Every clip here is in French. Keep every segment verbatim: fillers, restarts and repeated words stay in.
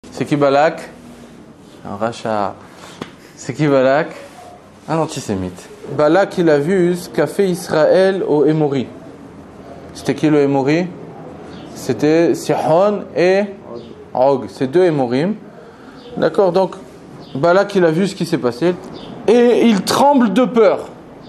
C'est qui Balak? Un rachat. C'est qui Balak? Un antisémite. Balak, il a vu ce qu'a fait Israël au Émori. C'était qui le Émori? C'était Sihon et Og. C'est deux Émorim. D'accord, donc Balak, il a vu ce qui s'est passé. Et il tremble de peur.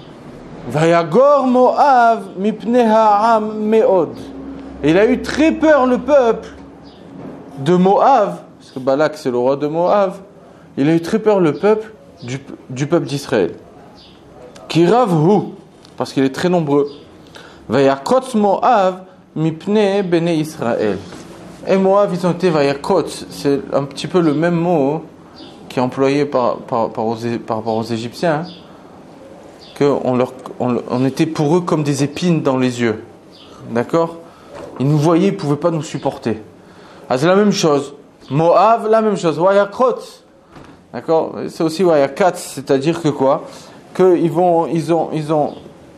Vayagor Moav mipnei ha'am me'od. Il a eu très peur, le peuple de Moav, parce que Balak c'est le roi de Moav. Il a eu très peur, le peuple du, du peuple d'Israël. Kirav hu, parce qu'il est très nombreux. Vayakotz Moav mipnei bnei Israël. Et Moav, ils ont été Vayakotz. C'est un petit peu le même mot qui est employé par, par, par, aux, par rapport aux Égyptiens. On, leur, on, on était pour eux comme des épines dans les yeux. D'accord? Ils nous voyaient, ils ne pouvaient pas nous supporter. Ah, c'est la même chose. Moav, la même chose. Wayakot. D'accord? C'est aussi Wayakat, c'est-à-dire que quoi? Qu'ils vont, ils ont, ils ont,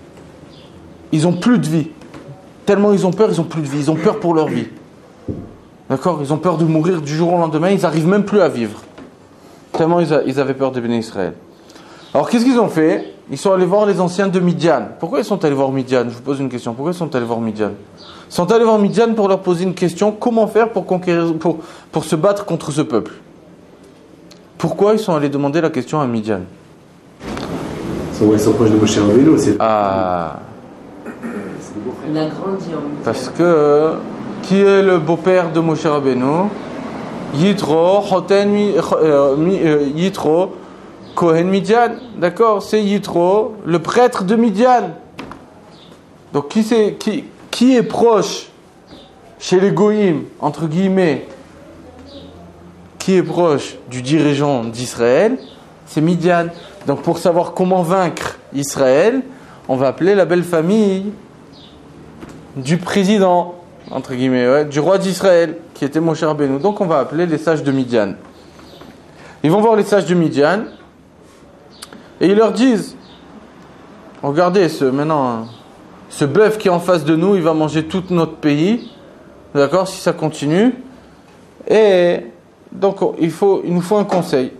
ils ont plus de vie. Tellement ils ont peur, ils ont plus de vie. Ils ont peur pour leur vie. D'accord? Ils ont peur de mourir du jour au lendemain. Ils n'arrivent même plus à vivre. Tellement ils, a, ils avaient peur de béné Israël. Alors qu'est-ce qu'ils ont fait? Ils sont allés voir les anciens de Midian. Pourquoi ils sont allés voir Midian? Je vous pose une question. Pourquoi ils sont allés voir Midian? Ils sont allés voir Midian pour leur poser une question. Comment faire pour conquérir, pour, pour se battre contre ce peuple? Pourquoi ils sont allés demander la question à Midian? Ils sont proches de Moshe Rabbeinu, c'est... Ah. Il a grandi en... Parce que qui est le beau-père de Moshe Rabbeinu? Yitro, Hoten, Yitro, Kohen Midian, d'accord, c'est Yitro, le prêtre de Midian. Donc qui, c'est, qui, qui est proche chez les Goïm, entre guillemets, qui est proche du dirigeant d'Israël? C'est Midian. Donc pour savoir comment vaincre Israël, on va appeler la belle famille du président, entre guillemets, ouais, du roi d'Israël, qui était Moshe Rabbeinu. Donc on va appeler les sages de Midian. Ils vont voir les sages de Midian. Et ils leur disent, regardez, ce, maintenant, ce bœuf qui est en face de nous, il va manger tout notre pays, d'accord, si ça continue. Et donc, il, faut, il nous faut un conseil.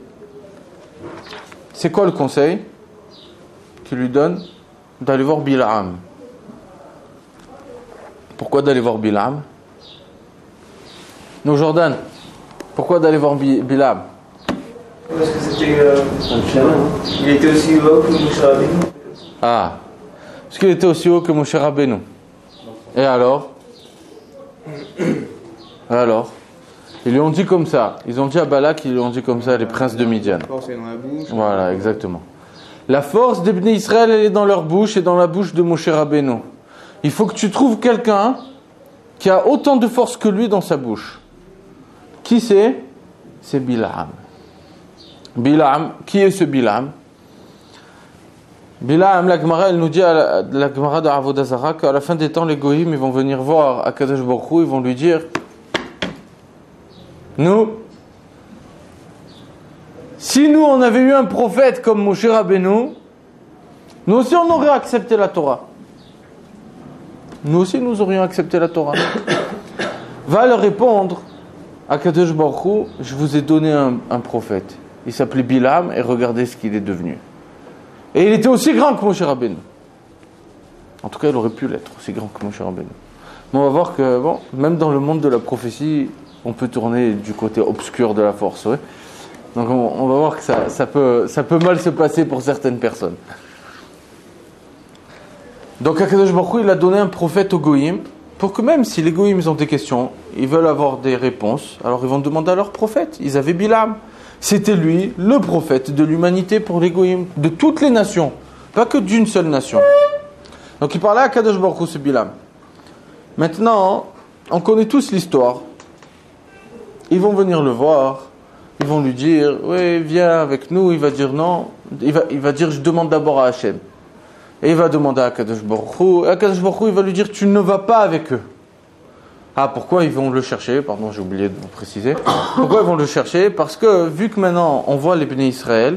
C'est quoi le conseil qu'il lui donne? D'aller voir Bilam. Pourquoi d'aller voir Bilam? Nous, Jordan, pourquoi d'aller voir Bilam? Parce que c'était. Euh, il était aussi haut que Moshe Rabbeinu. Ah, parce qu'il était aussi haut que Moshe Rabbeinu. Et alors? Et alors? Ils lui ont dit comme ça. Ils ont dit à Balak, ils lui ont dit comme ça, les princes de Midian. La force est dans la bouche. Voilà, exactement. La force des Bnei Israël, elle est dans leur bouche et dans la bouche de Moshe Rabbeinu. Il faut que tu trouves quelqu'un qui a autant de force que lui dans sa bouche. Qui c'est? C'est Bilam. Bilam, qui est ce Bilam? Bilam, la Gemara, elle nous dit à la, la Gemara de Avodah Zarah qu'à la fin des temps, les Goïm, ils vont venir voir Akadosh Baruch Hu, ils vont lui dire, nous, si nous on avait eu un prophète comme Moshe Rabbeinu, nous aussi on aurait accepté la Torah. Nous aussi nous aurions accepté la Torah. Va leur répondre, Akadosh Baruch Hu, je vous ai donné un, un prophète. Il s'appelait Bilam et regardez ce qu'il est devenu. Et il était aussi grand que Moshe Rabbeinu. En tout cas, il aurait pu l'être aussi grand que Moshe Rabbeinu. Mais on va voir que, bon, même dans le monde de la prophétie, on peut tourner du côté obscur de la force. Ouais. Donc on, on va voir que ça, ça, peut, ça peut mal se passer pour certaines personnes. Donc Akadosh Baruch Hu, il a donné un prophète aux Goïm, pour que même si les Goïm ils ont des questions, ils veulent avoir des réponses, alors ils vont demander à leur prophète. Ils avaient Bilam. C'était lui, le prophète de l'humanité pour les Goïm, de toutes les nations, pas que d'une seule nation. Donc il parlait à Akadosh Baruch Hu, c'est Bilam. Maintenant, on connaît tous l'histoire. Ils vont venir le voir, ils vont lui dire, oui, viens avec nous. Il va dire non, il va, il va dire, je demande d'abord à Hachem. Et il va demander à Akadosh Baruch Hu. Et Akadosh Baruch Hu, il va lui dire, tu ne vas pas avec eux. Ah, pourquoi ils vont le chercher? Pardon, j'ai oublié de vous préciser. Pourquoi ils vont le chercher? Parce que, vu que maintenant, on voit les Bnei Israël,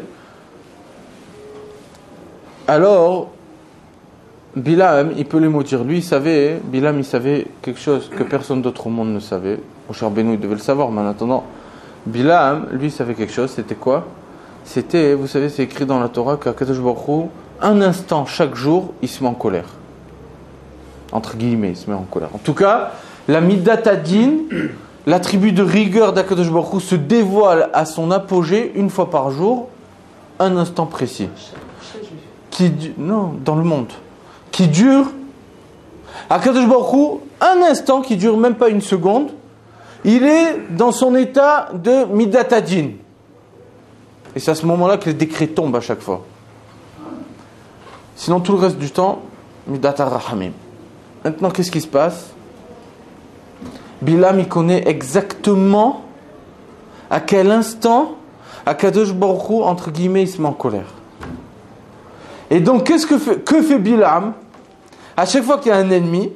alors, Bilam, il peut les maudire. Lui, il savait, Bilam, il savait quelque chose que personne d'autre au monde ne savait. Moshe Rabbeinu, il devait le savoir, mais en attendant, Bilam, lui, savait quelque chose. C'était quoi? C'était, vous savez, c'est écrit dans la Torah qu'Akadosh Baruch Hu, un instant chaque jour, il se met en colère. Entre guillemets, il se met en colère. En tout cas, la Midat Hadin, l'attribut de rigueur d'Akadosh Baruch Hu, se dévoile à son apogée une fois par jour, un instant précis. Qui, non, dans le monde. Qui dure, Akadosh Baruch Hu, un instant qui dure même pas une seconde, il est dans son état de Midat Hadin. Et c'est à ce moment-là que les décrets tombent à chaque fois. Sinon, tout le reste du temps, Midat Ar-Rahamim. Maintenant, qu'est-ce qui se passe? Bilam, il connaît exactement à quel instant Akadosh Baruch Hu, entre guillemets, il se met en colère. Et donc, qu'est-ce que fait, que fait Bilam? À chaque fois qu'il y a un ennemi,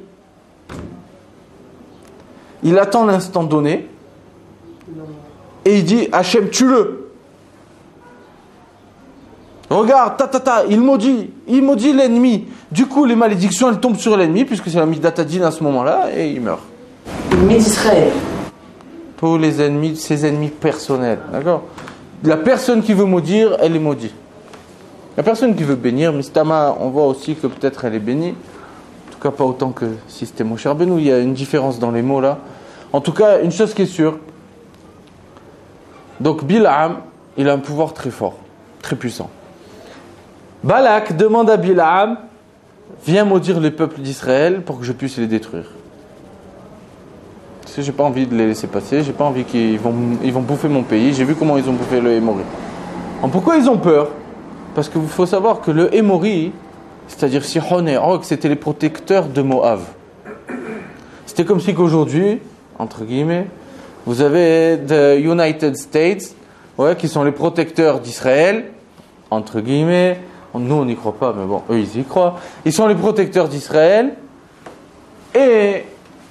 il attend l'instant donné et il dit Hachem, tue-le. Regarde, ta ta ta, il maudit, il maudit l'ennemi. Du coup, les malédictions, elles tombent sur l'ennemi, puisque c'est la Midat Hadin à ce moment-là, et il meurt. L'ennemi d'Israël. Tous les ennemis, ses ennemis personnels, d'accord? La personne qui veut maudire, elle est maudite. La personne qui veut bénir, Mistama, on voit aussi que peut-être elle est bénie. En tout cas, pas autant que si c'était Moshe Rabbeinu. Il y a une différence dans les mots là. En tout cas, une chose qui est sûre. Donc, Bilam, il a un pouvoir très fort, très puissant. Balak demande à Bilam, viens maudire les peuples d'Israël pour que je puisse les détruire. Parce que j'ai pas envie de les laisser passer, j'ai pas envie qu'ils vont, ils vont bouffer mon pays. J'ai vu comment ils ont bouffé le Hémori. Alors pourquoi ils ont peur? Parce qu'il faut savoir que le Hémori, c'est-à-dire Sihon et Og, c'était les protecteurs de Moab. C'était comme si qu'aujourd'hui, entre guillemets, vous avez the United States, ouais, qui sont les protecteurs d'Israël, entre guillemets. Nous, on n'y croit pas, mais bon, eux, ils y croient. Ils sont les protecteurs d'Israël. Et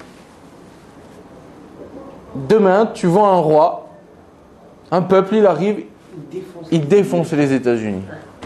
demain, tu vois un roi, un peuple, il arrive, il défonce les États-Unis.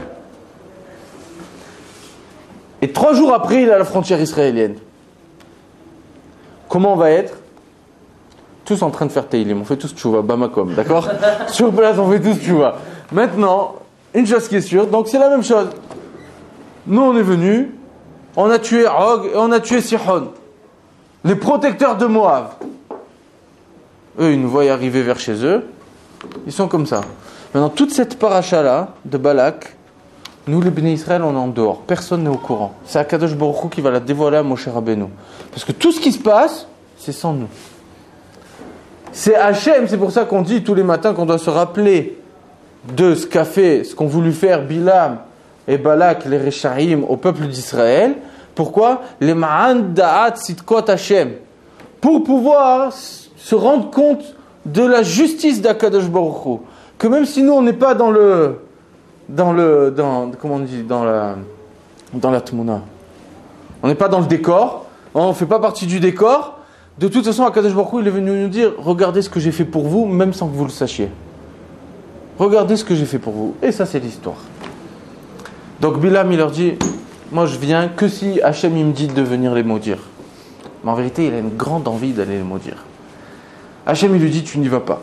Et trois jours après, il a la frontière israélienne. Comment on va être? Tous en train de faire Teilim. On fait tous tchouva, Bamakom, d'accord? Sur place, on fait tous tchouva. Maintenant, une chose qui est sûre, donc c'est la même chose. Nous, on est venus, on a tué Og et on a tué Sihon, les protecteurs de Moab. Eux, ils nous voient arriver vers chez eux, ils sont comme ça. Maintenant, toute cette paracha-là de Balak, nous, les Bnei Israël, on est en dehors. Personne n'est au courant. C'est Akadosh Baruch Hu qui va la dévoiler à Moshe Rabbeinu. Parce que tout ce qui se passe, c'est sans nous. C'est Hachem, c'est pour ça qu'on dit tous les matins qu'on doit se rappeler de ce qu'a fait, ce qu'ont voulu faire Bilam et Balak, les Rechaim, au peuple d'Israël. Pourquoi? Les Ma'an Da'at Sitkot Hachem. Pour pouvoir se rendre compte de la justice d'Akadosh Baruch Hu. Que même si nous, on n'est pas dans le... Dans le... Dans, comment on dit? Dans la... Dans la Tmouna. On n'est pas dans le décor. On ne fait pas partie du décor. De toute façon, Akadosh Baruch Hu, il est venu nous dire, regardez ce que j'ai fait pour vous, même sans que vous le sachiez. Regardez ce que j'ai fait pour vous. Et ça, c'est l'histoire. Donc Bilam, il leur dit, moi je viens que si Hachem il me dit de venir les maudire. Mais en vérité, il a une grande envie d'aller les maudire. Hachem, il lui dit, tu n'y vas pas.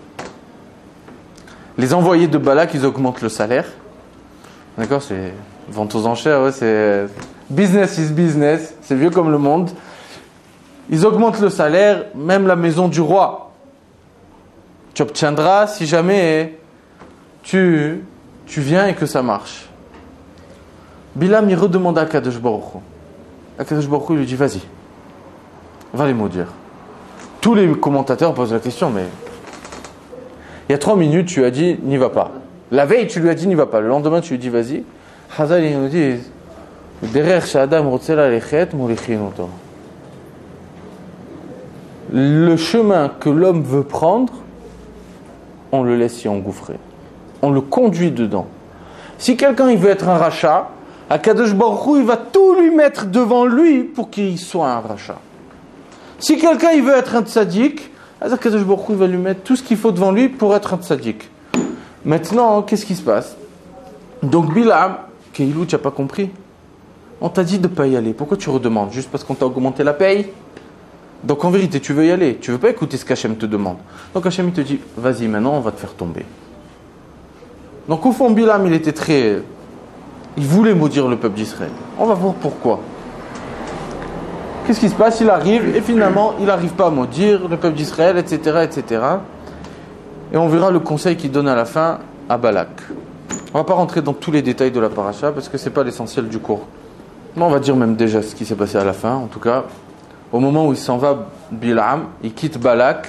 Les envoyés de Balak, ils augmentent le salaire. D'accord, c'est vente aux enchères, ouais, c'est business is business. C'est vieux comme le monde. Ils augmentent le salaire, même la maison du roi. Tu obtiendras si jamais tu, tu viens et que ça marche. Bilam, il redemande à Akadosh Baruch Hu. Akadosh Baruch Hu lui dit, vas-y, va les maudire. Tous les commentateurs posent la question, mais il y a trois minutes, tu as dit, n'y va pas. La veille, tu lui as dit, n'y va pas. Le lendemain, tu lui dis, vas-y. Chazal, il nous dit, derrière Shadam Rotsela Lechet, Molichin Oto. Le chemin que l'homme veut prendre, on le laisse y engouffrer. On le conduit dedans. Si quelqu'un il veut être un rachat, Akadosh Baruch Hu, il va tout lui mettre devant lui pour qu'il soit un rachat. Si quelqu'un il veut être un tzaddik, Akadosh Baruch Hu, il va lui mettre tout ce qu'il faut devant lui pour être un tzaddik. Maintenant, qu'est-ce qui se passe? Donc Bilam, Keilou, tu n'as pas compris. On t'a dit de ne pas y aller. Pourquoi tu redemandes? Juste parce qu'on t'a augmenté la paye? Donc en vérité, tu veux y aller. Tu veux pas écouter ce qu'Hachem te demande. Donc Hachem il te dit, vas-y maintenant, on va te faire tomber. Donc au fond, Bilam, il était très... Il voulait maudire le peuple d'Israël. On va voir pourquoi. Qu'est-ce qui se passe? Il arrive et finalement, il n'arrive pas à maudire le peuple d'Israël, et cetera, et cetera. Et on verra le conseil qu'il donne à la fin à Balak. On ne va pas rentrer dans tous les détails de la paracha parce que ce n'est pas l'essentiel du cours. Mais on va dire même déjà ce qui s'est passé à la fin. En tout cas, au moment où il s'en va, Bilam, il quitte Balak.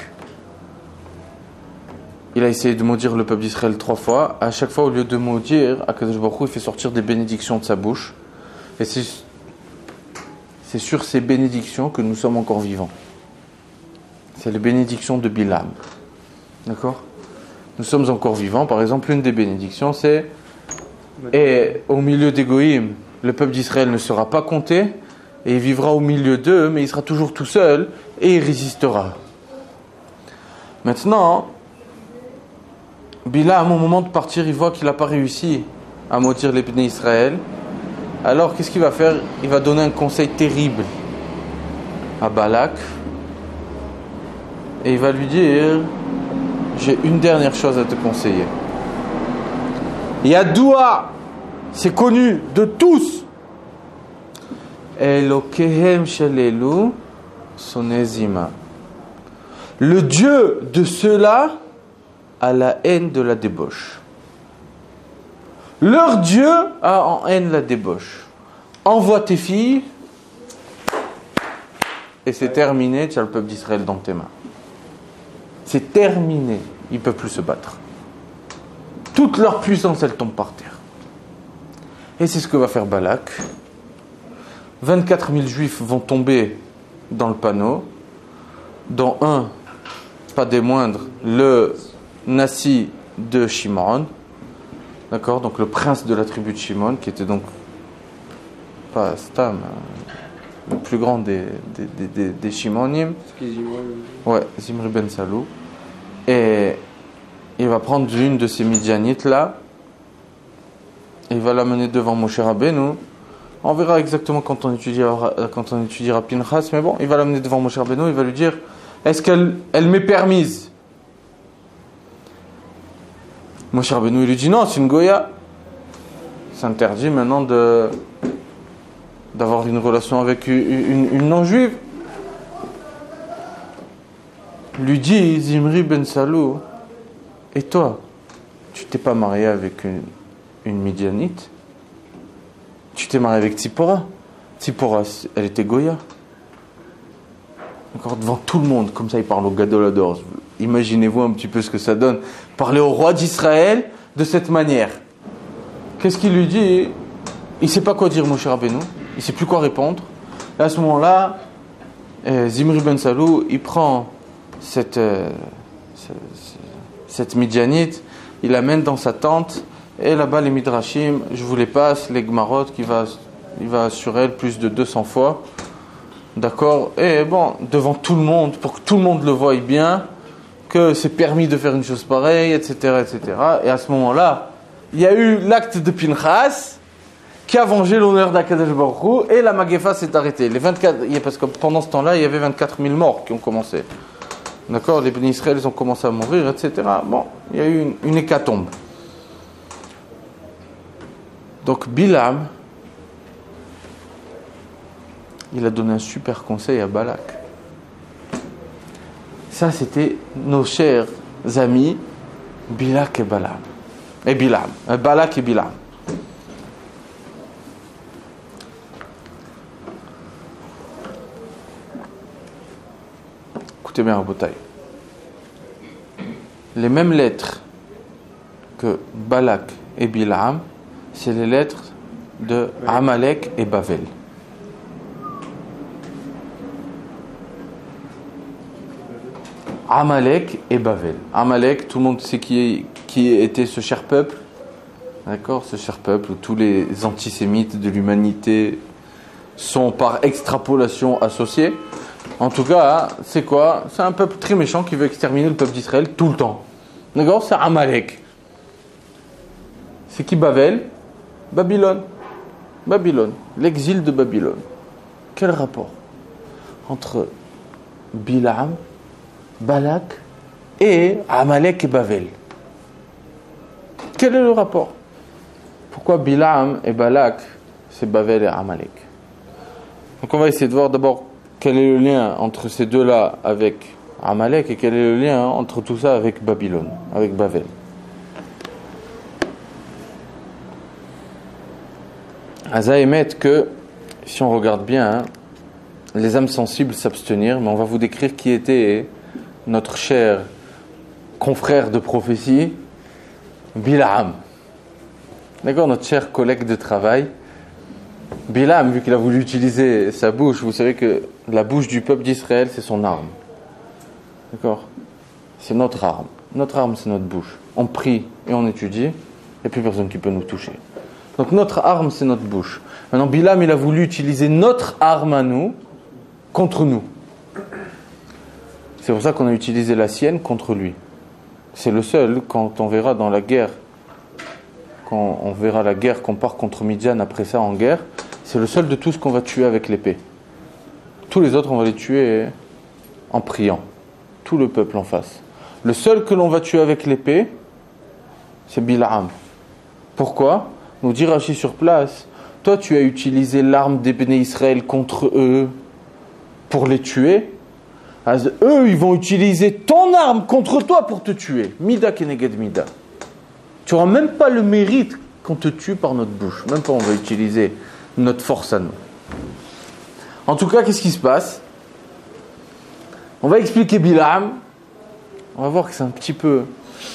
Il a essayé de maudire le peuple d'Israël trois fois. À chaque fois, au lieu de maudire, Akadosh Baruch Hu, il fait sortir des bénédictions de sa bouche. Et c'est, c'est sur ces bénédictions que nous sommes encore vivants. C'est les bénédictions de Bilam. D'accord? Nous sommes encore vivants. Par exemple, une des bénédictions, c'est et au milieu des Goïm, le peuple d'Israël ne sera pas compté, et il vivra au milieu d'eux, mais il sera toujours tout seul, et il résistera. Maintenant, Bilam, au moment de partir, il voit qu'il n'a pas réussi à maudire les bénis Israël. Alors, qu'est-ce qu'il va faire? Il va donner un conseil terrible à Balak, et il va lui dire: j'ai une dernière chose à te conseiller. Yadoua, c'est connu de tous. Elokehem shalelu sonezima. Le Dieu de ceux-là a la haine de la débauche. Leur Dieu a en haine la débauche. Envoie tes filles et c'est terminé, tu as le peuple d'Israël dans tes mains. C'est terminé. Ils ne peuvent plus se battre. Toute leur puissance, elle tombe par terre. Et c'est ce que va faire Balak. vingt-quatre mille juifs vont tomber dans le panneau, dont un, pas des moindres, le Nassi de Shimon. D'accord? Donc le prince de la tribu de Shimon, qui était donc pas Stam, le plus grand des, des, des, des, des Shimonim. Ouais, Zimri ben Salou. Et il va prendre l'une de ces Midianites là, et il va l'amener devant Moshe Rabbeinu. On verra exactement quand on étudiera, quand on étudiera Pinchas, mais bon, il va l'amener devant Moshe Rabbeinu, il va lui dire: est-ce qu'elle elle m'est permise? Moshe Rabbeinu il lui dit: non, c'est une Goya. C'est interdit maintenant de d'avoir une relation avec une, une, une non-juive. Lui dit Zimri ben Salou: et toi, tu t'es pas marié avec une, une Midianite? Tu t'es marié avec Tzipora? Tzipora, elle était Goya. Encore devant tout le monde, comme ça il parle au Gadolador. Imaginez-vous un petit peu ce que ça donne. Parler au roi d'Israël de cette manière. Qu'est-ce qu'il lui dit? Il ne sait pas quoi dire, Moshe Rabbeinu. Il ne sait plus quoi répondre. Et à ce moment-là, euh, Zimri ben Salou, il prend cette, euh, cette, cette Midianite, il l'amène dans sa tente, et là-bas les Midrashim, je vous les passe, les Gmarot, qui va, il va sur elle plus de deux cents fois. D'accord? Et bon, devant tout le monde, pour que tout le monde le voie bien, que c'est permis de faire une chose pareille, et cetera, et cetera. Et à ce moment-là, il y a eu l'acte de Pinchas, qui a vengé l'honneur d'Akadosh Baruch Hu, et la Magefa s'est arrêtée. Les vingt-quatre, parce que pendant ce temps-là, il y avait vingt-quatre mille morts qui ont commencé. D'accord? Les bénis Israël, ils ont commencé à mourir, et cetera. Bon, il y a eu une, une hécatombe. Donc Bilam, il a donné un super conseil à Balak. Ça, c'était nos chers amis Bilak et Balam. Et Bilam. Euh, Balak et Bilam. Écoutez bien, Rabotai. Les mêmes lettres que Balak et Bilam, c'est les lettres de Amalek et Bavel. Amalek et Bavel. Amalek, tout le monde sait qui, qui était ce cher peuple. D'accord? Ce cher peuple où tous les antisémites de l'humanité sont par extrapolation associés. En tout cas, c'est quoi? C'est un peuple très méchant qui veut exterminer le peuple d'Israël tout le temps. D'accord? C'est Amalek. C'est qui Bavel? Babylone. Babylone. L'exil de Babylone. Quel rapport entre Bilam, Balak et Amalek et Bavel. Quel est le rapport? Pourquoi Bilam et Balak, c'est Bavel et Amalek? Donc on va essayer de voir d'abord quel est le lien entre ces deux-là avec Amalek et quel est le lien entre tout ça avec Babylone, avec Bavel. Aza émettent que, si on regarde bien, hein, les âmes sensibles s'abstenir, mais on va vous décrire qui était notre cher confrère de prophétie, Bilam. D'accord, notre cher collègue de travail. Bilam, vu qu'il a voulu utiliser sa bouche, vous savez que la bouche du peuple d'Israël, c'est son arme. D'accord? C'est notre arme. Notre arme, c'est notre bouche. On prie et on étudie, il n'y a plus personne qui peut nous toucher. Donc notre arme, c'est notre bouche. Maintenant, Bilam, il a voulu utiliser notre arme à nous, contre nous. C'est pour ça qu'on a utilisé la sienne contre lui. C'est le seul, quand on verra dans la guerre, quand on verra la guerre qu'on part contre Midian après ça en guerre, c'est le seul de tous qu'on va tuer avec l'épée. Tous les autres, on va les tuer en priant. Tout le peuple en face. Le seul que l'on va tuer avec l'épée, c'est Bilam. Pourquoi? Nous dit Rashi sur place, toi tu as utilisé l'arme des Béné Israël contre eux pour les tuer. As eux, ils vont utiliser ton arme contre toi pour te tuer. Mida keneged mida. Tu n'auras même pas le mérite qu'on te tue par notre bouche. Même pas on va utiliser notre force à nous. En tout cas, qu'est-ce qui se passe? On va expliquer Bilam. On va voir que c'est un petit peu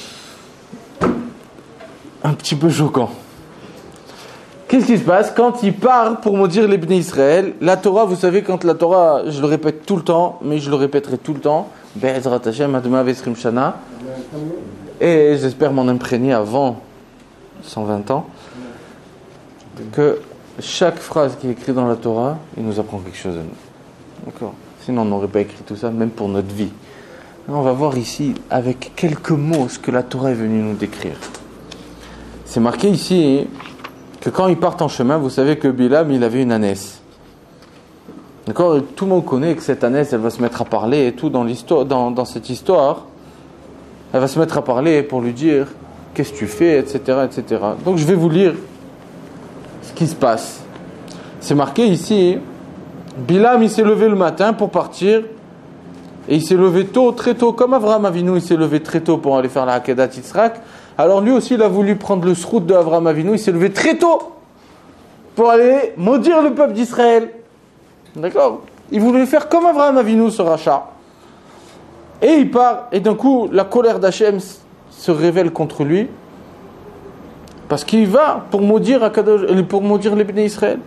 un petit peu choquant. Qu'est-ce qui se passe quand il part pour maudire les Bnei Israël? La Torah, vous savez, quand la Torah, je le répète tout le temps, mais je le répéterai tout le temps, Be'ezrat Hashem, Adma Vesrim Shana, et j'espère m'en imprégner avant cent vingt ans, que chaque phrase qui est écrite dans la Torah, il nous apprend quelque chose à nous. D'accord? Sinon, on n'aurait pas écrit tout ça, même pour notre vie. On va voir ici, avec quelques mots, ce que la Torah est venue nous décrire. C'est marqué ici que quand ils partent en chemin, vous savez que Bilam, il avait une ânesse. D'accord? Et tout le monde connaît que cette ânesse, elle va se mettre à parler et tout dans, l'histoire, dans, dans cette histoire. Elle va se mettre à parler pour lui dire qu'est-ce que tu fais, et cetera, et cetera. Donc je vais vous lire ce qui se passe. C'est marqué ici, Bilam, il s'est levé le matin pour partir et il s'est levé tôt, très tôt, comme Avraham Avinu, il s'est levé très tôt pour aller faire la Hakedat Yitzhak. Alors lui aussi, il a voulu prendre le srout de Avraham Avinu, il s'est levé très tôt pour aller maudire le peuple d'Israël. D'accord? Il voulait faire comme Avraham Avinu, ce rachat. Et il part, et d'un coup, la colère d'Hachem se révèle contre lui, parce qu'il va pour maudire, Akadosh, pour maudire les Bnei Israël.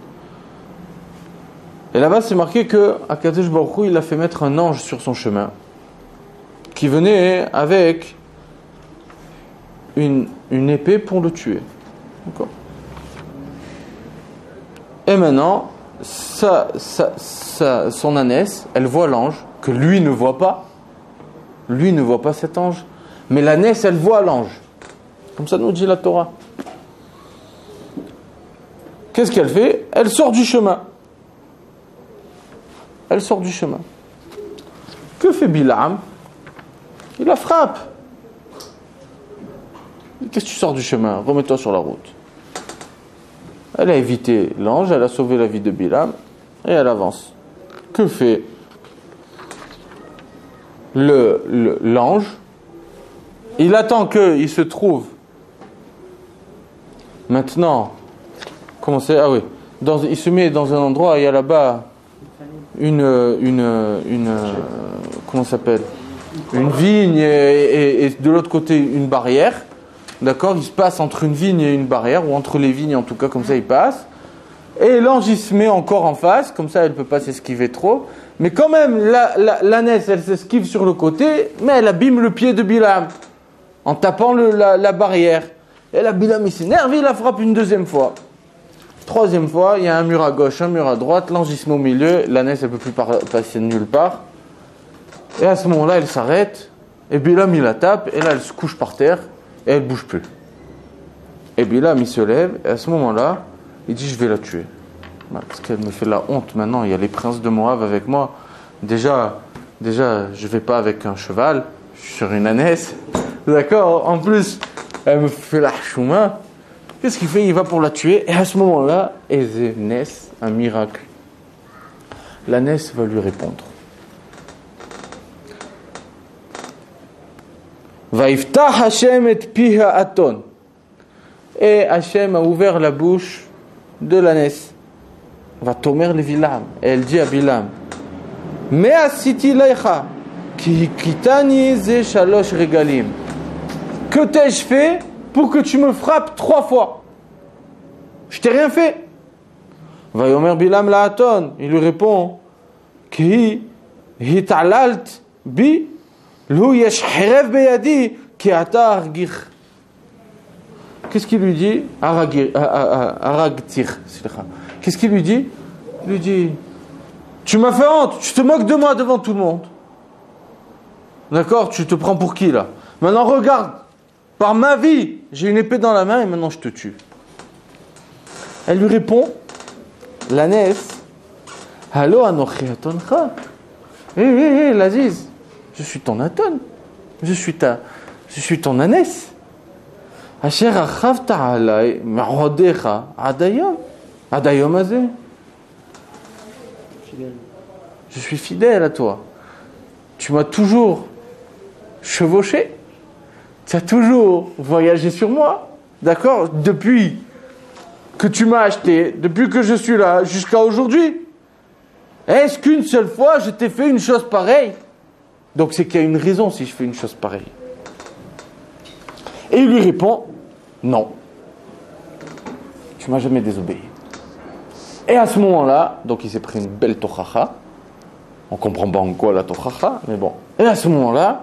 Et là-bas, c'est marqué que Akadosh Baruch Hu, il a fait mettre un ange sur son chemin, qui venait avec une, une épée pour le tuer. D'accord? Et maintenant, sa, sa, sa, son ânesse, elle voit l'ange, que lui ne voit pas. Lui ne voit pas cet ange. Mais l'ânesse, elle voit l'ange. Comme ça nous dit la Torah. Qu'est-ce qu'elle fait? Elle sort du chemin. Elle sort du chemin. Que fait Bilam? Il la frappe. Qu'est-ce que tu sors du chemin? Remets-toi sur la route. Elle a évité l'ange, elle a sauvé la vie de Bilam et elle avance. Que fait le, le, l'ange? Il attend qu'il se trouve maintenant. Comment c'est? Ah oui. Dans, il se met dans un endroit, il y a là-bas une, une, une comment ça s'appelle? Une vigne et, et, et de l'autre côté une barrière. D'accord? Il se passe entre une vigne et une barrière, ou entre les vignes en tout cas, comme ça il passe. Et l'ange il se met encore en face, comme ça elle ne peut pas s'esquiver trop. Mais quand même, la, la, l'ânesse elle s'esquive sur le côté, mais elle abîme le pied de Bilam en tapant le, la, la barrière. Et là Bilam il s'énerve, il la frappe une deuxième fois. Troisième fois, il y a un mur à gauche, un mur à droite, l'ange il se met au milieu, l'ânesse elle ne peut plus par, passer nulle part. Et à ce moment-là, elle s'arrête, et Bilam il la tape, et là elle se couche par terre. Et elle ne bouge plus. Et Bilam, il se lève, et à ce moment-là, il dit, je vais la tuer. Parce qu'elle me fait la honte maintenant, il y a les princes de Moab avec moi. Déjà, déjà, je vais pas avec un cheval, je suis sur une ânesse. D'accord? En plus, elle me fait la chouma. Qu'est-ce qu'il fait? Il va pour la tuer. Et à ce moment-là, naisse un miracle. L'ânesse va lui répondre. Vaïftah Hashem et piha aton. Et Hashem a ouvert la bouche de l'ânesse. Va tomer le Bilam. Et elle dit à Bilam, mais asiti leicha, ki kitani ze shalosh regalim. Que t'ai-je fait pour que tu me frappes trois fois? Je t'ai rien fait. Va yomer Bilam la aton. Il lui répond, ki hitalalt bi lu yesh hirev beyadi ki ata argir. Qu'est-ce qu'il lui dit? Aragir, aragtir. Qu'est-ce qu'il lui dit? Il lui dit, tu m'as fait honte, tu te moques de moi devant tout le monde. D'accord? Tu te prends pour qui là? Maintenant regarde, par ma vie, j'ai une épée dans la main et maintenant je te tue. Elle lui répond, l'ânesse, Allo anochi atoncha. Hé, hé, hé, l'Aziz, je suis ton aton, je suis ta, je suis ton ânesse. Asher achavta alay ma'odecha adayom, adayom azeh. Je suis fidèle à toi. Tu m'as toujours chevauché. Tu as toujours voyagé sur moi. D'accord? Depuis que tu m'as acheté, depuis que je suis là, jusqu'à aujourd'hui. Est-ce qu'une seule fois je t'ai fait une chose pareille? Donc c'est qu'il y a une raison si je fais une chose pareille. Et il lui répond, non. Tu m'as jamais désobéi. Et à ce moment-là, donc il s'est pris une belle tochacha. On comprend pas en quoi la tochacha, mais bon. Et à ce moment-là,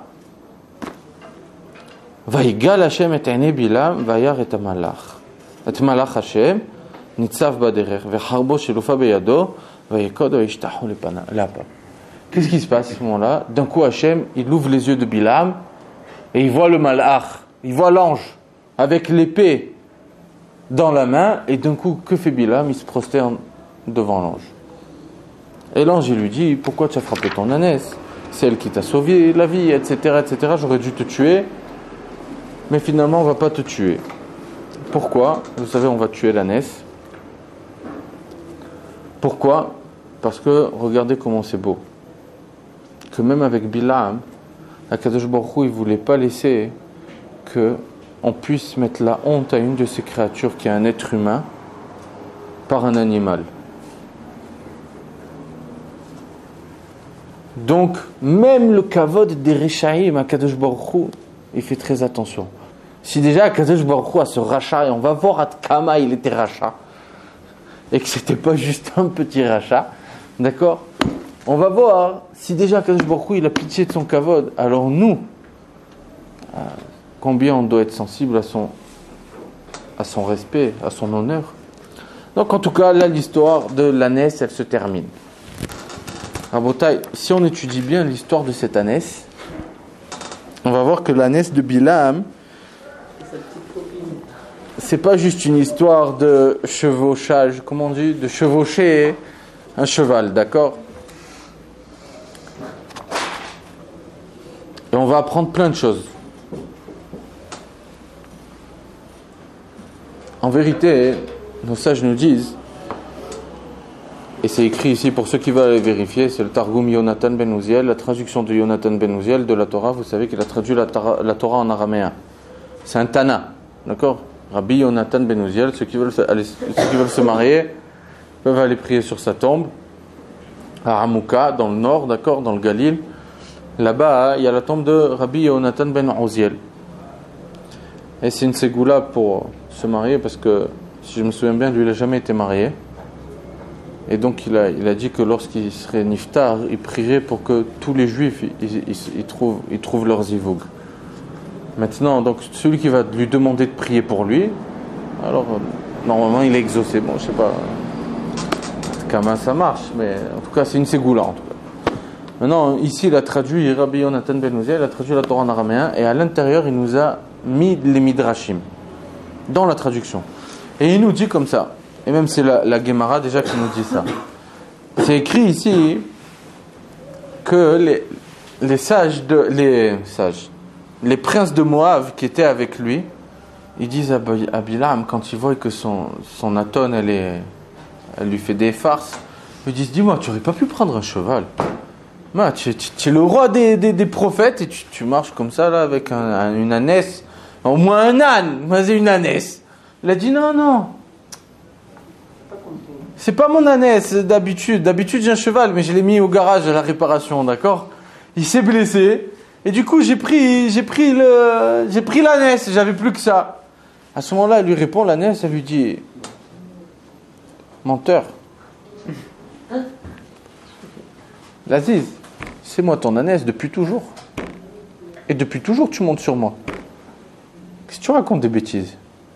Vaïgal Hashem et Ene Bilam, Vayar et Amalach. Et Malach Hashem, Nitzav Baderer, Vecharbo Shelufa Beyado, Vayekodo Ishtahu Lapa. Qu'est-ce qui se passe à ce moment-là? D'un coup, Hashem, il ouvre les yeux de Bilam et il voit le malach, il voit l'ange avec l'épée dans la main, et d'un coup, que fait Bilam? Il se prosterne devant l'ange. Et l'ange, il lui dit, pourquoi tu as frappé ton ânesse? C'est elle qui t'a sauvé la vie, et cetera, et cetera. J'aurais dû te tuer, mais finalement, on ne va pas te tuer. Pourquoi? Vous savez, on va tuer l'ânesse. Pourquoi? Parce que, regardez comment c'est beau. Que même avec Bilam, Akadosh Baruch Hu, il ne voulait pas laisser que on puisse mettre la honte à une de ces créatures qui est un être humain par un animal. Donc, même le kavod des Rechaïm, Akadosh Baruch Hu, il fait très attention. Si déjà Akadosh Baruch Hu a ce rachat, et on va voir à Kama il était rachat, et que c'était pas juste un petit rachat, d'accord? On va voir si déjà Akadosh Baruch Hu il a pitié de son kavod, alors nous, euh, combien on doit être sensible à son, à son respect, à son honneur. Donc en tout cas, là l'histoire de l'ânesse, elle se termine. Rabotai, si on étudie bien l'histoire de cette ânesse, on va voir que l'ânesse de Bilam, c'est pas juste une histoire de chevauchage, comment on dit, de chevaucher un cheval, d'accord? Et on va apprendre plein de choses. En vérité, nos sages nous disent, et c'est écrit ici pour ceux qui veulent aller vérifier, c'est le Targum Yonatan Ben Uziel, la traduction de Yonatan Ben Uziel de la Torah. Vous savez qu'il a traduit la, Torah, la Torah en araméen. C'est un Tana, d'accord? Rabbi Yonatan Ben Uziel, ceux qui veulent aller, ceux qui veulent se marier peuvent aller prier sur sa tombe à Hamouka, dans le nord, d'accord, dans le Galil. Là-bas, il y a la tombe de Rabbi Yonatan Ben Uziel. Et c'est une ségoula pour se marier parce que, si je me souviens bien, lui, il n'a jamais été marié. Et donc, il a, il a dit que lorsqu'il serait niftar, il prierait pour que tous les juifs ils, ils, ils, trouvent, ils trouvent leur zivoug. Maintenant, donc, celui qui va lui demander de prier pour lui, alors, normalement, il est exaucé. Bon, je sais pas comment ça marche, mais en tout cas, c'est une ségoula, en tout cas. Maintenant, ici, il a traduit, Rabbi Yonatan Ben Uziel, il a traduit la Torah en araméen, et à l'intérieur, il nous a mis les midrashim dans la traduction. Et il nous dit comme ça, et même c'est la, la Gemara déjà qui nous dit ça. C'est écrit ici que les, les sages, de, les sages, les princes de Moab qui étaient avec lui, ils disent à, à Bilam, quand ils voient que son, son atone, elle, est, elle lui fait des farces, ils disent, dis-moi, tu n'aurais pas pu prendre un cheval? Moi, tu, tu, tu es le roi des, des, des prophètes et tu, tu marches comme ça là avec un, un, une ânesse, au moins un âne, vas-y une ânesse. Il a dit, non, non. C'est pas mon ânesse d'habitude. D'habitude j'ai un cheval, mais je l'ai mis au garage à la réparation, d'accord? Il s'est blessé et du coup j'ai pris, j'ai pris le, j'ai pris l'ânesse. J'avais plus que ça. À ce moment-là, elle lui répond, l'ânesse, elle lui dit, menteur. L'Aziz, c'est moi ton ânesse depuis toujours. Et depuis toujours tu montes sur moi. Qu'est-ce que tu racontes des bêtises?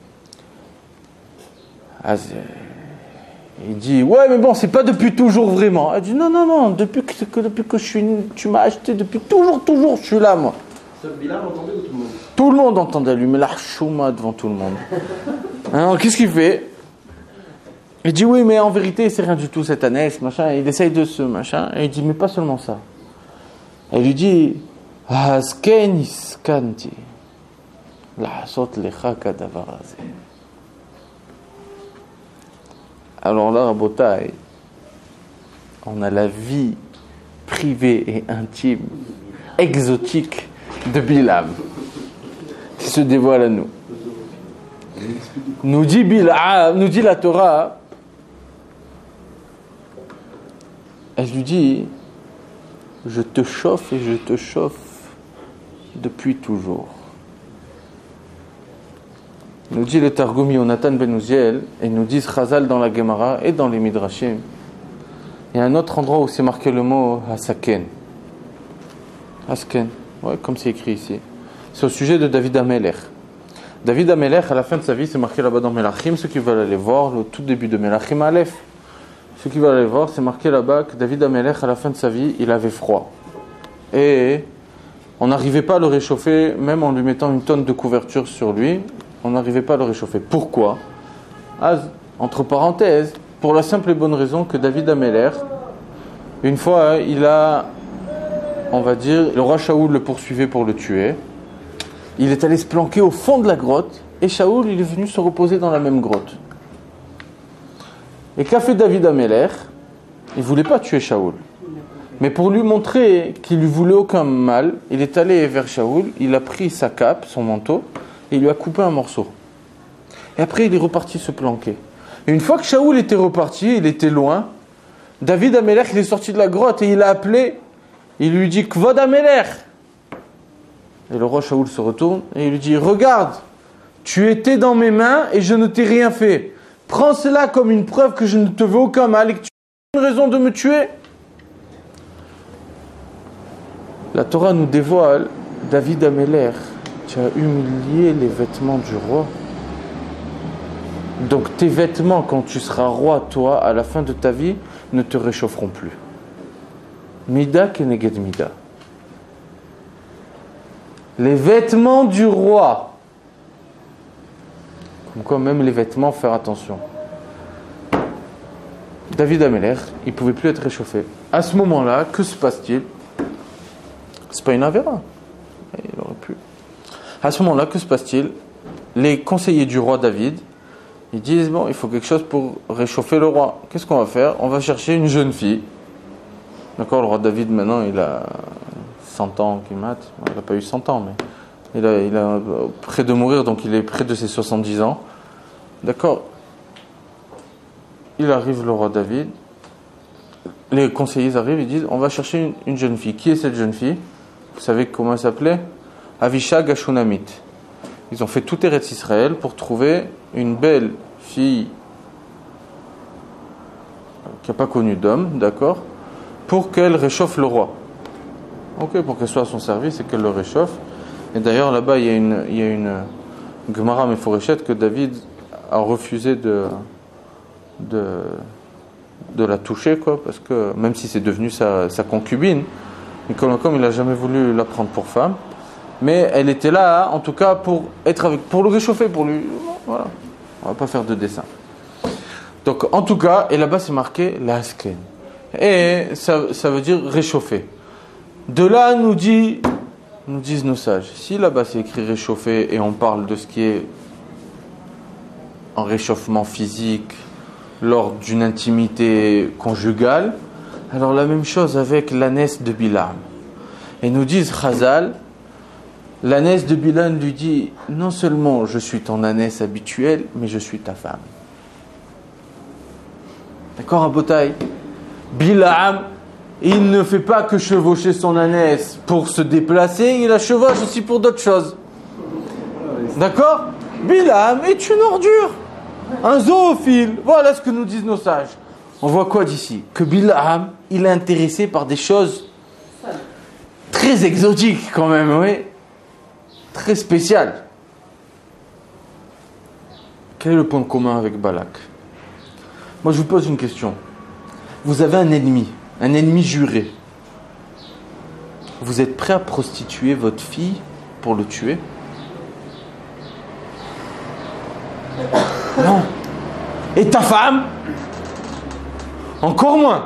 Aziz. Il dit, ouais, mais bon, c'est pas depuis toujours vraiment. Elle dit, non, non, non, depuis que, que, depuis que je suis, tu m'as acheté, depuis toujours, toujours, je suis là, moi. Seul Bilal entendait ou tout le monde? Tout le monde entendait, lui, mais la chouma devant tout le monde. Alors, qu'est-ce qu'il fait? Il dit, oui, mais en vérité, c'est rien du tout, cette ânesse, machin. Et il essaye de se, machin. Et il dit, mais pas seulement ça. Et il lui dit, Asken iskanti, la sot lecha kadavarazé. Alors là, Rabotai, on a la vie privée et intime, exotique de Bilam qui se dévoile à nous. Nous dit Bilam, nous dit la Torah, elle lui dit, je te chauffe et je te chauffe depuis toujours. Nous dit le Targum Yonatan Ben Uziel, et nous disent Chazal dans la Gemara et dans les Midrashim. Il y a un autre endroit où c'est marqué le mot Hasaken. Hasken, ouais, comme c'est écrit ici. C'est au sujet de David Amelech. David Amelech, à la fin de sa vie, c'est marqué là-bas dans Melachim. Ceux qui veulent aller voir, le tout début de Melachim Aleph. Ceux qui veulent aller voir, c'est marqué là-bas que David Amelech, à la fin de sa vie, il avait froid. Et on n'arrivait pas à le réchauffer, même en lui mettant une tonne de couverture sur lui. On n'arrivait pas à le réchauffer. Pourquoi? Ah, entre parenthèses, pour la simple et bonne raison que David Amelech, une fois, il a, on va dire, le roi Shaoul le poursuivait pour le tuer. Il est allé se planquer au fond de la grotte et Shaoul, il est venu se reposer dans la même grotte. Et qu'a fait David Amelech? Il ne voulait pas tuer Shaoul. Mais pour lui montrer qu'il lui voulait aucun mal, il est allé vers Shaoul, il a pris sa cape, son manteau, et il lui a coupé un morceau. Et après, il est reparti se planquer. Et une fois que Shaoul était reparti, il était loin, David Amelech, il est sorti de la grotte et il a appelé, il lui dit, Kvod Amelech. Et le roi Shaoul se retourne et il lui dit, regarde, tu étais dans mes mains et je ne t'ai rien fait. Prends cela comme une preuve que je ne te veux aucun mal et que tu as une raison de me tuer. La Torah nous dévoile, David Amelech, tu as humilié les vêtements du roi. Donc tes vêtements, quand tu seras roi, toi, à la fin de ta vie, ne te réchaufferont plus. Mida keneged mida. Les vêtements du roi. Comme quoi, même les vêtements, faire attention. David Amelech, il ne pouvait plus être réchauffé. À ce moment-là, que se passe-t-il? C'est pas une avéra. Il aurait pu. À ce moment-là, que se passe-t-il? Les conseillers du roi David, ils disent, bon, il faut quelque chose pour réchauffer le roi. Qu'est-ce qu'on va faire? On va chercher une jeune fille. D'accord, le roi David, maintenant, il a cent ans qu'il mate. Il n'a pas eu cent ans, mais il a, il a près de mourir, donc il est près de ses soixante-dix ans. D'accord. Il arrive, le roi David. Les conseillers arrivent, ils disent, on va chercher une, une jeune fille. Qui est cette jeune fille? Vous savez comment elle s'appelait? Avishag Ashunamit. Ils ont fait tout Eretz Israël pour trouver une belle fille qui n'a pas connu d'homme, d'accord, pour qu'elle réchauffe le roi. Ok, pour qu'elle soit à son service et qu'elle le réchauffe. Et d'ailleurs, là-bas, il y a une, il y a une Gemara Meforeshet que David a refusé de, de, de la toucher, quoi, parce que même si c'est devenu sa, sa concubine, mais comme, comme il n'a jamais voulu la prendre pour femme, mais elle était là, en tout cas, pour être avec, pour le réchauffer, pour lui. Voilà. On va pas faire de dessin. Donc, en tout cas, et là-bas c'est marqué la hasken. Et ça, ça veut dire réchauffer. De là, nous, dit, nous disent nos sages, si là-bas c'est écrit réchauffer et on parle de ce qui est en réchauffement physique lors d'une intimité conjugale, alors la même chose avec l'ânesse de Bilam. Et nous disent Chazal, l'ânesse de Bilam lui dit, non seulement je suis ton ânesse habituelle, mais je suis ta femme. D'accord, Abotai? Bilam, il ne fait pas que chevaucher son ânesse pour se déplacer, il la chevauche aussi pour d'autres choses. D'accord? Bilam est une ordure, un zoophile. Voilà ce que nous disent nos sages. On voit quoi d'ici? Que Bilam, il est intéressé par des choses très exotiques quand même, oui. Très spéciales. Quel est le point commun avec Balak? Moi je vous pose une question. Vous avez un ennemi, un ennemi juré. Vous êtes prêt à prostituer votre fille pour le tuer? Non. Et ta femme? Encore moins.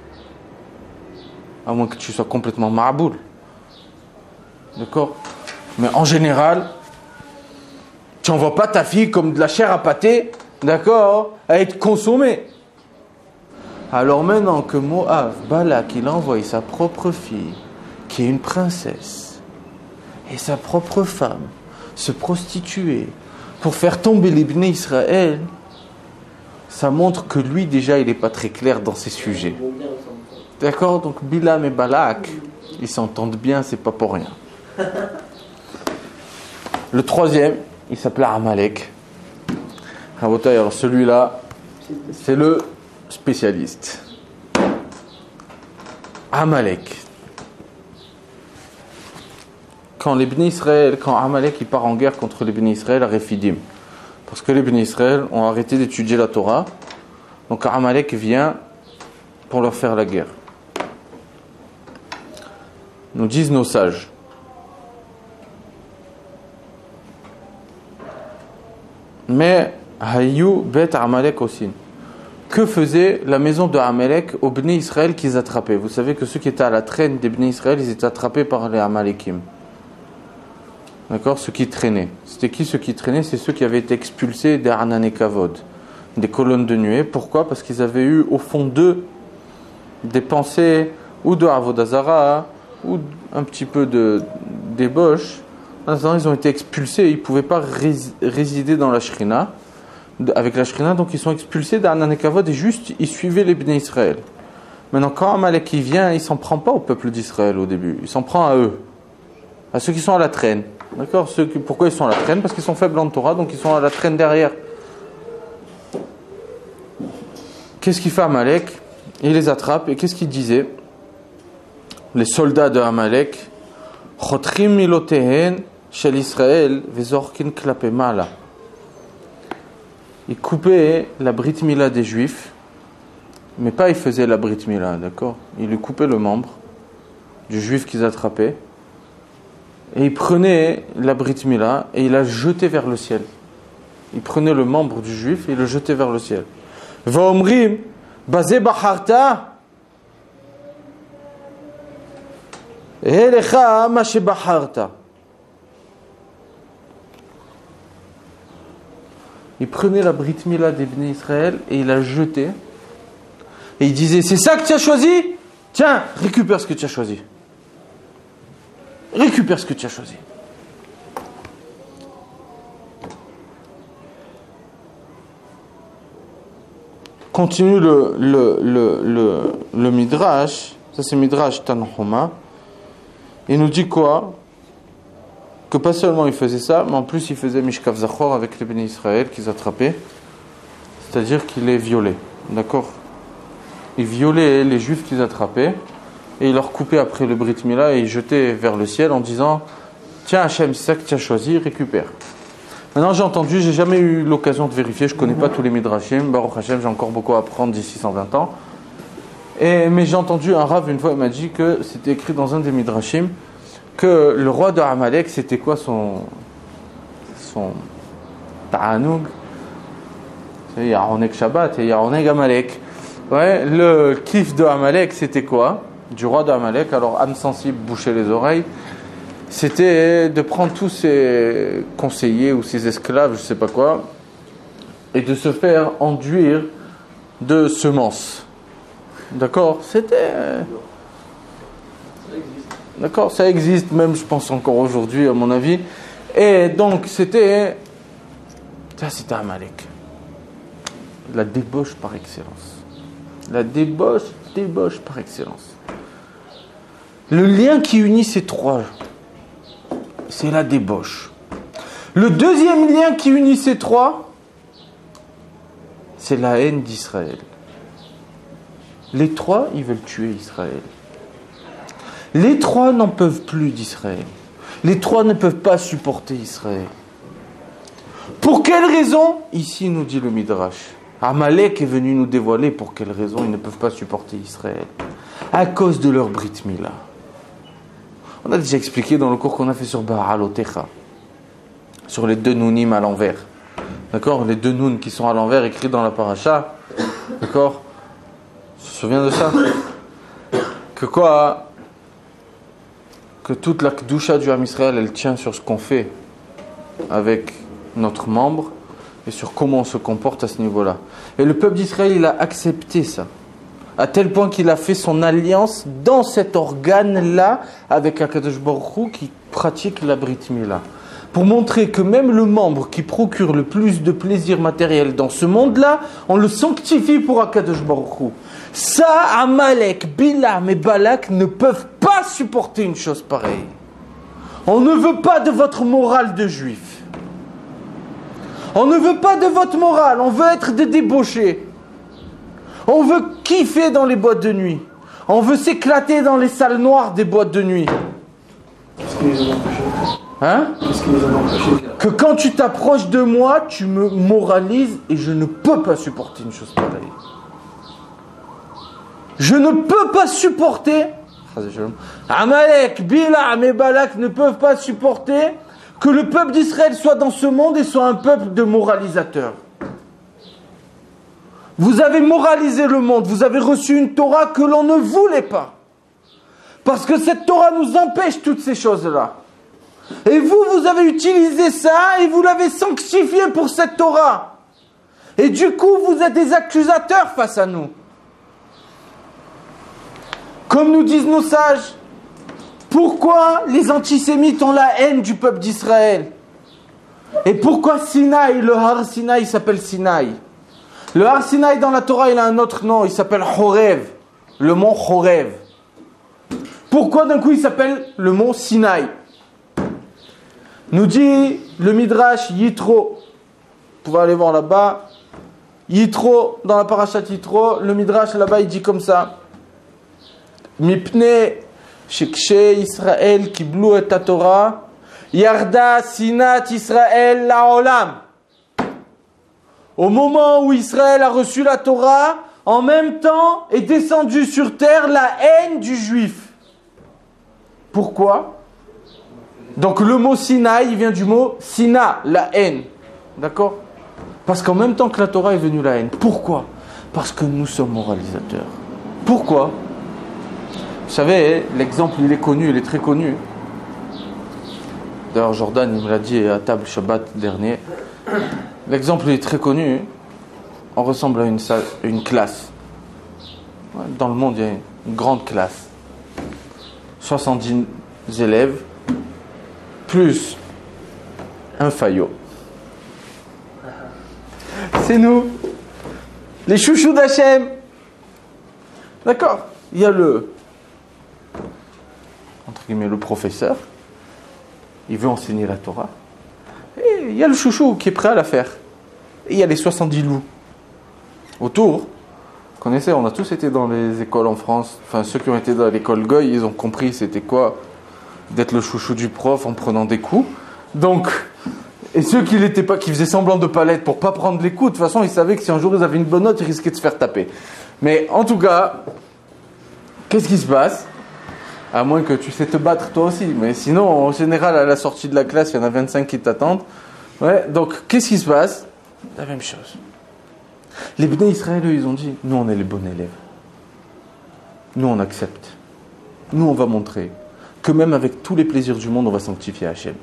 À moins que tu sois complètement maraboul. D'accord? Mais en général, tu n'envoies pas ta fille comme de la chair à pâté, d'accord, à être consommée. Alors maintenant que Moab, Balak, il a envoyé sa propre fille, qui est une princesse, et sa propre femme, se prostituer pour faire tomber les Bnei Israël, ça montre que lui déjà il n'est pas très clair dans ses sujets. D'accord? Donc Bilam et Balak, ils s'entendent bien, c'est pas pour rien. Le troisième, il s'appelait Amalek. Alors celui-là, c'est le spécialiste. Amalek. Quand les Bnei Israël, quand Amalek il part en guerre contre les Bnei Israël à Rephidim, parce que les Bnei Israël ont arrêté d'étudier la Torah, donc Amalek vient pour leur faire la guerre. Nous disent nos sages. Mais Hayu bet Amalek aussi. Que faisait la maison de Amalek aux Bnei Israël qu'ils attrapaient? Vous savez que ceux qui étaient à la traîne des Bnei Israël, ils étaient attrapés par les Amalekim. D'accord? Ceux qui traînaient. C'était qui ceux qui traînaient? C'est ceux qui avaient été expulsés des Arnan et Kavod, des colonnes de nuée. Pourquoi? Parce qu'ils avaient eu au fond d'eux des pensées ou de Avodazara ou un petit peu de débauche. Maintenant, ils ont été expulsés, ils ne pouvaient pas rés- résider dans la Shrina, avec la Shrina, donc ils sont expulsés d'Arnan et Kavod et juste ils suivaient les Bnei Israël. Maintenant, quand Amalek il vient, il ne s'en prend pas au peuple d'Israël au début, il s'en prend à eux, à ceux qui sont à la traîne. D'accord? Ceux qui, pourquoi ils sont à la traîne? Parce qu'ils sont faibles en Torah, donc ils sont à la traîne derrière. Qu'est-ce qu'il fait Amalek? Il les attrape et qu'est-ce qu'il disait? Les soldats de Amalek, Chotrim milotehen shel Israël vezorkin klape mala. Ils coupaient la brit mila des Juifs, mais pas ils faisaient la brit mila, d'accord? Ils lui coupaient le membre du Juif qu'ils attrapaient, et ils prenaient la brit mila et ils la jetaient vers le ciel. Ils prenaient le membre du Juif et ils le jetaient vers le ciel. Vaomrim bazé bacharta. Elecha ma shebaharta. Il prenait la brit mila des Bnei Israël et il la jetait. Et il disait, c'est ça que tu as choisi? Tiens, récupère ce que tu as choisi. Récupère ce que tu as choisi. Continue le, le, le, le, le Midrash. Ça c'est Midrash Tanhuma. Il nous dit quoi? Que pas seulement il faisait ça, mais en plus il faisait Mishkav Zachor avec les Bnei Israël qu'ils attrapaient. C'est-à-dire qu'il les violait. D'accord? Il violait les Juifs qu'ils attrapaient et il leur coupait après le Brit Mila et il jetait vers le ciel en disant, tiens Hachem, c'est ça que tu as choisi, récupère. Maintenant j'ai entendu, j'ai jamais eu l'occasion de vérifier, je connais pas tous les Midrashim, Baruch Hachem, j'ai encore beaucoup à apprendre d'ici cent vingt ans. Et, mais j'ai entendu un Rav une fois, il m'a dit que c'était écrit dans un des Midrashim que le roi de Amalek, c'était quoi son son ta'anoug? C'est Yaronek Shabbat et Yaronek Amalek. Ouais, le kiff de Amalek, c'était quoi? du roi d'Amalek, alors âme sensible, boucher les oreilles, c'était de prendre tous ses conseillers ou ses esclaves, je sais pas quoi, et de se faire enduire de semences. D'accord? C'était... D'accord? Ça existe même, je pense, encore aujourd'hui, à mon avis. Et donc, c'était... Ça, c'était Amalek. La débauche par excellence. La débauche, débauche par excellence. Le lien qui unit ces trois, c'est la débauche. Le deuxième lien qui unit ces trois, c'est la haine d'Israël. Les trois, ils veulent tuer Israël. Les trois n'en peuvent plus d'Israël. Les trois ne peuvent pas supporter Israël. Pour quelle raison? Ici, nous dit le Midrash. Amalek est venu nous dévoiler pour quelle raison ils ne peuvent pas supporter Israël. À cause de leur Brit Mila. On a déjà expliqué dans le cours qu'on a fait sur Ba'alotecha, sur les deux nounim à l'envers. D'accord? Les deux nouns qui sont à l'envers écrits dans la paracha. D'accord? Tu te souviens de ça? Que quoi? Que toute la Kedusha du Ham Israël, elle tient sur ce qu'on fait avec notre membre et sur comment on se comporte à ce niveau-là. Et le peuple d'Israël, il a accepté ça. À tel point qu'il a fait son alliance dans cet organe-là avec Akadosh Baruch Hu qui pratique la Brit Mila. Pour montrer que même le membre qui procure le plus de plaisir matériel dans ce monde-là, on le sanctifie pour Akadosh Baruch Hu. Ça, Amalek, Bilam et Balak ne peuvent pas supporter une chose pareille. On ne veut pas de votre morale de juif. On ne veut pas de votre morale, on veut être des débauchés. On veut kiffer dans les boîtes de nuit. On veut s'éclater dans les salles noires des boîtes de nuit. Qu'est-ce qui les a empêchés? Hein? Qu'est-ce qui les a empêchés? Que quand tu t'approches de moi, tu me moralises et je ne peux pas supporter une chose pareille. Je ne peux pas supporter. Amalek, Bilam et Balak ne peuvent pas supporter que le peuple d'Israël soit dans ce monde et soit un peuple de moralisateurs. Vous avez moralisé le monde, vous avez reçu une Torah que l'on ne voulait pas. Parce que cette Torah nous empêche toutes ces choses-là. Et vous, vous avez utilisé ça et vous l'avez sanctifié pour cette Torah. Et du coup, vous êtes des accusateurs face à nous. Comme nous disent nos sages, pourquoi les antisémites ont la haine du peuple d'Israël? Et pourquoi Sinaï, le Har Sinaï s'appelle Sinaï? Le Har Sinaï dans la Torah, il a un autre nom, il s'appelle Horev, le mont Horev. Pourquoi d'un coup il s'appelle le mont Sinaï? Nous dit le Midrash Yitro, vous pouvez aller voir là-bas, Yitro, dans la parashat Yitro, le Midrash là-bas il dit comme ça, Mipne shekshe Israël kiblu et Torah, Yarda sinat Israël laolam. Au moment où Israël a reçu la Torah, en même temps est descendue sur terre la haine du juif. Pourquoi? Donc le mot Sinaï, il vient du mot Sina, la haine. D'accord? Parce qu'en même temps que la Torah est venue la haine. Pourquoi? Parce que nous sommes moralisateurs. Pourquoi? Vous savez, l'exemple, il est connu, il est très connu. D'ailleurs, Jordan, il me l'a dit à table Shabbat dernier. L'exemple est très connu. On ressemble à une, salle, une classe. Dans le monde, il y a une grande classe. soixante-dix élèves, plus un faillot. C'est nous, les chouchous d'Hachem. D'accord? Il y a le, entre guillemets, le professeur. Il veut enseigner la Torah. Et il y a le chouchou qui est prêt à la faire. Et il y a les soixante-dix loups. Autour, vous connaissez, on a tous été dans les écoles en France. Enfin, ceux qui ont été dans l'école Goy, ils ont compris c'était quoi d'être le chouchou du prof en prenant des coups. Donc, et ceux qui l'étaient pas, qui faisaient semblant de pas l'être pour pas prendre les coups, de toute façon, ils savaient que si un jour ils avaient une bonne note, ils risquaient de se faire taper. Mais en tout cas, qu'est-ce qui se passe? À moins que tu sais te battre toi aussi. Mais sinon, en général, à la sortie de la classe, il y en a vingt-cinq qui t'attendent. Ouais, donc, qu'est-ce qui se passe? La même chose. Les Bnei Israël, eux, ils ont dit, nous, on est les bons élèves. Nous, on accepte. nous on va montrer que même avec tous les plaisirs du monde, on va sanctifier Hachem.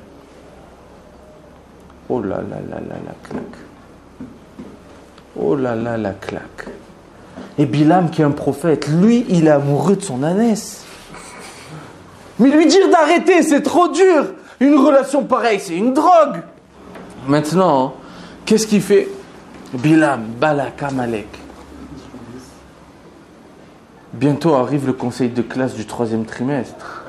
Oh là là là là la claque. Oh là là la claque. Et Bilam qui est un prophète, lui il est amoureux de son ânesse. Mais lui dire d'arrêter, c'est trop dur. Une relation pareille, c'est une drogue. Maintenant, qu'est-ce qu'il fait? Bilam, Balak, Amalek. Bientôt arrive le conseil de classe du troisième trimestre.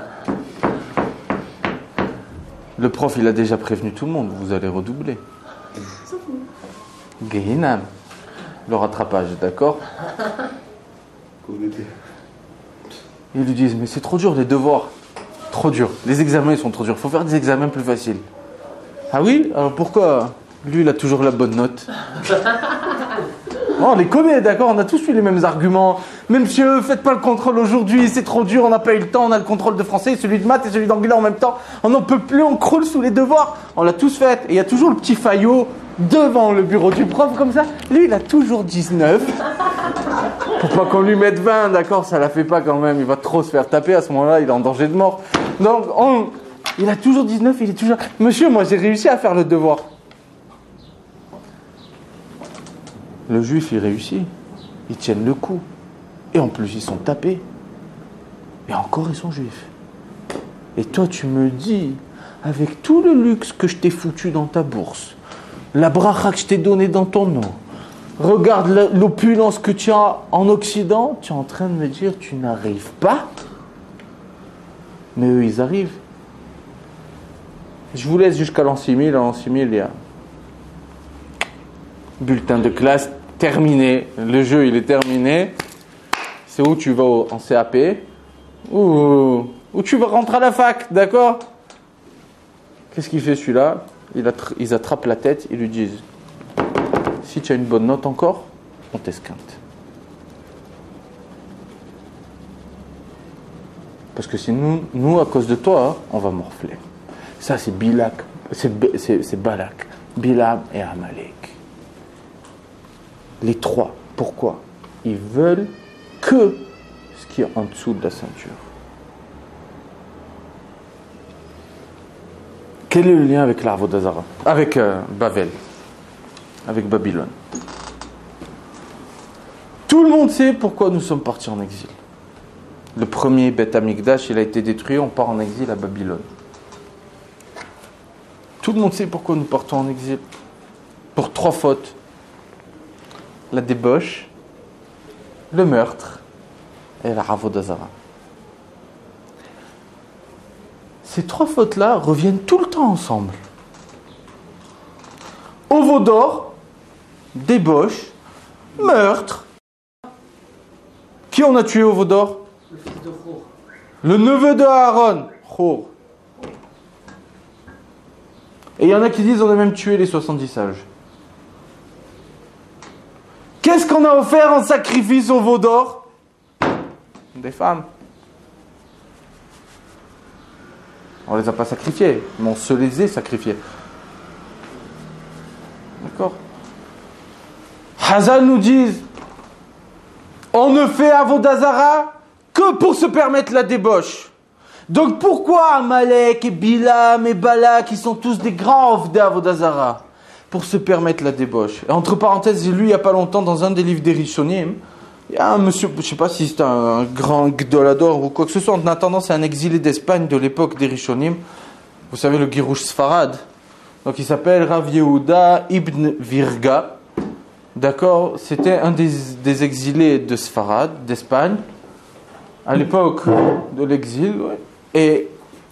Le prof, il a déjà prévenu tout le monde, vous allez redoubler. Gehinam. Le rattrapage, d'accord? Ils lui disent, mais c'est trop dur les devoirs. Trop dur. Les examens, ils sont trop durs. Il faut faire des examens plus faciles. Ah oui? Alors pourquoi? Lui, il a toujours la bonne note. Oh, on les connaît, d'accord? On a tous eu les mêmes arguments. Mais monsieur, faites pas le contrôle aujourd'hui, c'est trop dur, on n'a pas eu le temps, on a le contrôle de français, celui de maths et celui d'anglais en même temps. On n'en peut plus, on croule sous les devoirs. On l'a tous fait. Et il y a toujours le petit faillot devant le bureau du prof comme ça. Lui, il a toujours dix-neuf. Pour pas qu'on lui mette vingt, d'accord? Ça la fait pas quand même. Il va trop se faire taper à ce moment-là, il est en danger de mort. Donc, on... il a toujours dix-neuf, il est toujours... Monsieur, moi, j'ai réussi à faire le devoir. Le juif, il réussit. Ils tiennent le coup. Et en plus, ils sont tapés. Et encore, ils sont juifs. Et toi, tu me dis, avec tout le luxe que je t'ai foutu dans ta bourse, la bracha que je t'ai donnée dans ton nom, regarde l'opulence que tu as en Occident, tu es en train de me dire, tu n'arrives pas? Mais eux, ils arrivent. Je vous laisse jusqu'à l'an six mille. À l'an six mille, il y a bulletin de classe terminé. Le jeu, il est terminé. C'est où tu vas en C A P ou, ou tu vas rentrer à la fac, d'accord? Qu'est-ce qu'il fait celui-là? il attra- Ils attrapent la tête, ils lui disent, si tu as une bonne note encore, on t'esquinte. Parce que sinon, nous, à cause de toi, on va morfler. Ça, c'est Bilak, c'est, c'est, c'est Balak, Bilam et Amalek. Les trois. Pourquoi? Ils veulent que ce qui est en dessous de la ceinture. Quel est le lien avec l'Arvodazara? Avec euh, Babel, avec Babylone. Tout le monde sait pourquoi nous sommes partis en exil. Le premier Beth Amikdash, il a été détruit, on part en exil à Babylone. Tout le monde sait pourquoi nous partons en exil. Pour trois fautes. La débauche, le meurtre et la Avodazara. Ces trois fautes-là reviennent tout le temps ensemble. Ovodor, débauche, meurtre. Qui on a tué Ovodor? Le fils de Khour. Le neveu de Aaron, Khour. Et il y en a qui disent on a même tué les soixante-dix sages. Qu'est-ce qu'on a offert en sacrifice au veau d'or? Des femmes. On ne les a pas sacrifiées, mais on se les est sacrifiées. D'accord? Hazal nous dit, on ne fait Avodazara que pour se permettre la débauche. Donc pourquoi Amalek et Bilam et Balak, qui sont tous des grands offres d'Avodazara? Pour se permettre la débauche. Et entre parenthèses, j'ai lu il n'y a pas longtemps dans un des livres des Rishonim, il y a un monsieur, je ne sais pas si c'est un grand gdolador ou quoi que ce soit, en attendant, c'est un exilé d'Espagne de l'époque des Rishonim. Vous savez, le Girouche Sfarad. Donc il s'appelle Rav Yehuda Ibn Virga. D'accord? C'était un des, des exilés de Sfarad, d'Espagne, à l'époque de l'exil. Ouais. Et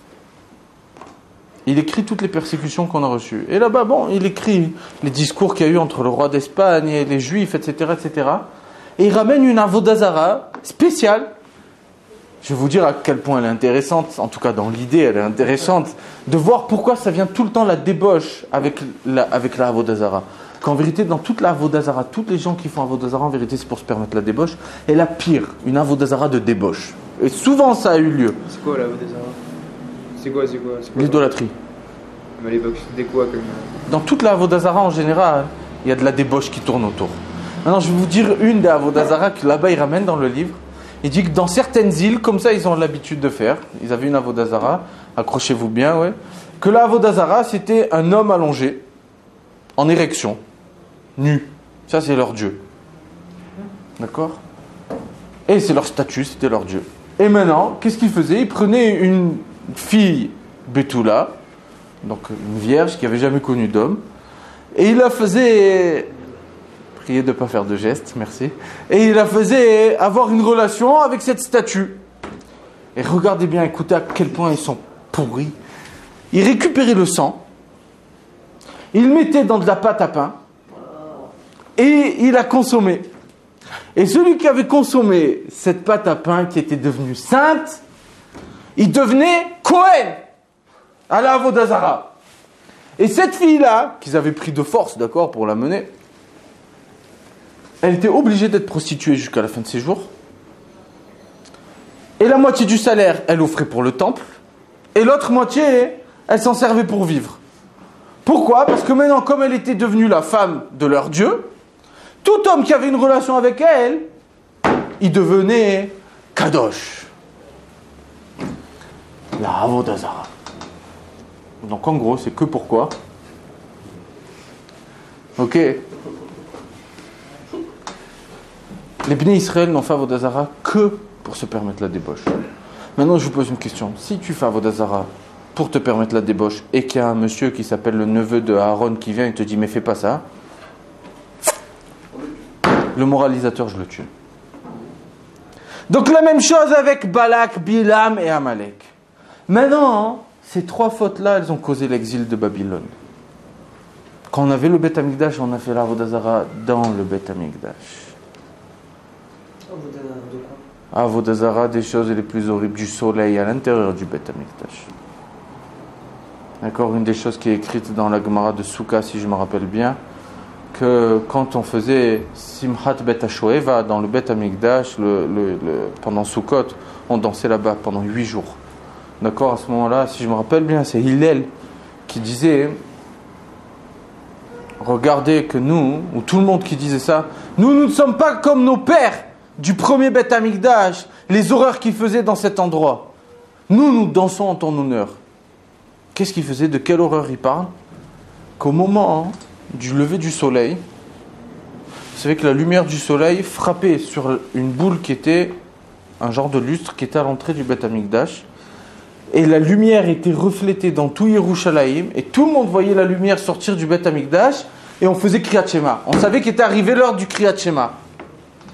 il écrit toutes les persécutions qu'on a reçues. Et là-bas, bon, il écrit les discours qu'il y a eu entre le roi d'Espagne et les Juifs, et cetera, et cetera. Et il ramène une avodazara spéciale. Je vais vous dire à quel point elle est intéressante, en tout cas dans l'idée, elle est intéressante, de voir pourquoi ça vient tout le temps la débauche avec la, avec la avodazara. Qu'en vérité, dans toute la avodazara, toutes les gens qui font avodazara, en vérité, c'est pour se permettre la débauche. Et la pire, une avodazara de débauche. Et souvent, ça a eu lieu. C'est quoi la Avodazara? C'est quoi, c'est quoi, c'est quoi L'idolâtrie. Mais à l'époque, c'était quoi comme... Dans toute la avodazara en général, il y a de la débauche qui tourne autour. Maintenant, je vais vous dire une des avodazara que là-bas, il ramène dans le livre. Il dit que dans certaines îles, comme ça ils ont l'habitude de faire, ils avaient une Avodah Zara, accrochez-vous bien, ouais, que la Avodah Zara c'était un homme allongé, en érection, nu. Ça c'est leur Dieu. D'accord ? Et c'est leur statut, c'était leur Dieu. Et maintenant, qu'est-ce qu'ils faisaient ? Ils prenaient une fille Betula, donc une vierge qui n'avait jamais connu d'homme, et ils la faisaient... Priez de ne pas faire de gestes, merci. Et ils la faisaient avoir une relation avec cette statue. Et regardez bien, écoutez à quel point ils sont pourris. Ils récupéraient le sang, ils le mettaient dans de la pâte à pain, et ils la consommaient. Et celui qui avait consommé cette pâte à pain qui était devenue sainte, il devenait Kohen à la Avodah Zara. Et cette fille-là, qu'ils avaient pris de force, d'accord, pour la mener, elle était obligée d'être prostituée jusqu'à la fin de ses jours. Et la moitié du salaire, elle offrait pour le temple. Et l'autre moitié, elle s'en servait pour vivre. Pourquoi ? Parce que maintenant, comme elle était devenue la femme de leur Dieu, tout homme qui avait une relation avec elle, il devenait Kadosh. La Avodah Zara. Donc en gros, c'est que pourquoi ? Ok. Les Bnei Israël n'ont fait Avodah Zara que pour se permettre la débauche. Maintenant, je vous pose une question. Si tu fais Avodah Zara pour te permettre la débauche et qu'il y a un monsieur qui s'appelle le neveu de Aaron qui vient et te dit « mais fais pas ça », le moralisateur, je le tue. Donc la même chose avec Balak, Bilam et Amalek. Maintenant, ces trois fautes-là, elles ont causé l'exil de Babylone. Quand on avait le Beth Amikdash, on a fait l'Avodah Zara dans le Beth Amikdash. Avodah Zara, des choses les plus horribles, du soleil à l'intérieur du Beth Amikdash. D'accord, une des choses qui est écrite dans la Gemara de Souka, si je me rappelle bien, que quand on faisait Simchat Bet HaShoeva dans le Beth Amikdash, le, le, le, pendant Sukkot, on dansait là-bas pendant huit jours. D'accord, à ce moment-là, si je me rappelle bien, c'est Hillel qui disait, regardez que nous, ou tout le monde qui disait ça, nous, nous ne sommes pas comme nos pères du premier Beth Amikdash, les horreurs qu'ils faisaient dans cet endroit. Nous, nous dansons en ton honneur. Qu'est-ce qu'ils faisaient ? De quelle horreur ils parlent ? Qu'au moment du lever du soleil, vous savez que la lumière du soleil frappait sur une boule qui était un genre de lustre qui était à l'entrée du Beth Amikdash, et la lumière était reflétée dans tout Yerushalayim, et tout le monde voyait la lumière sortir du Beth Amikdash, et on faisait Kriyat Shema. On savait qu'était arrivé l'heure du Kriyat Shema. D'accord ?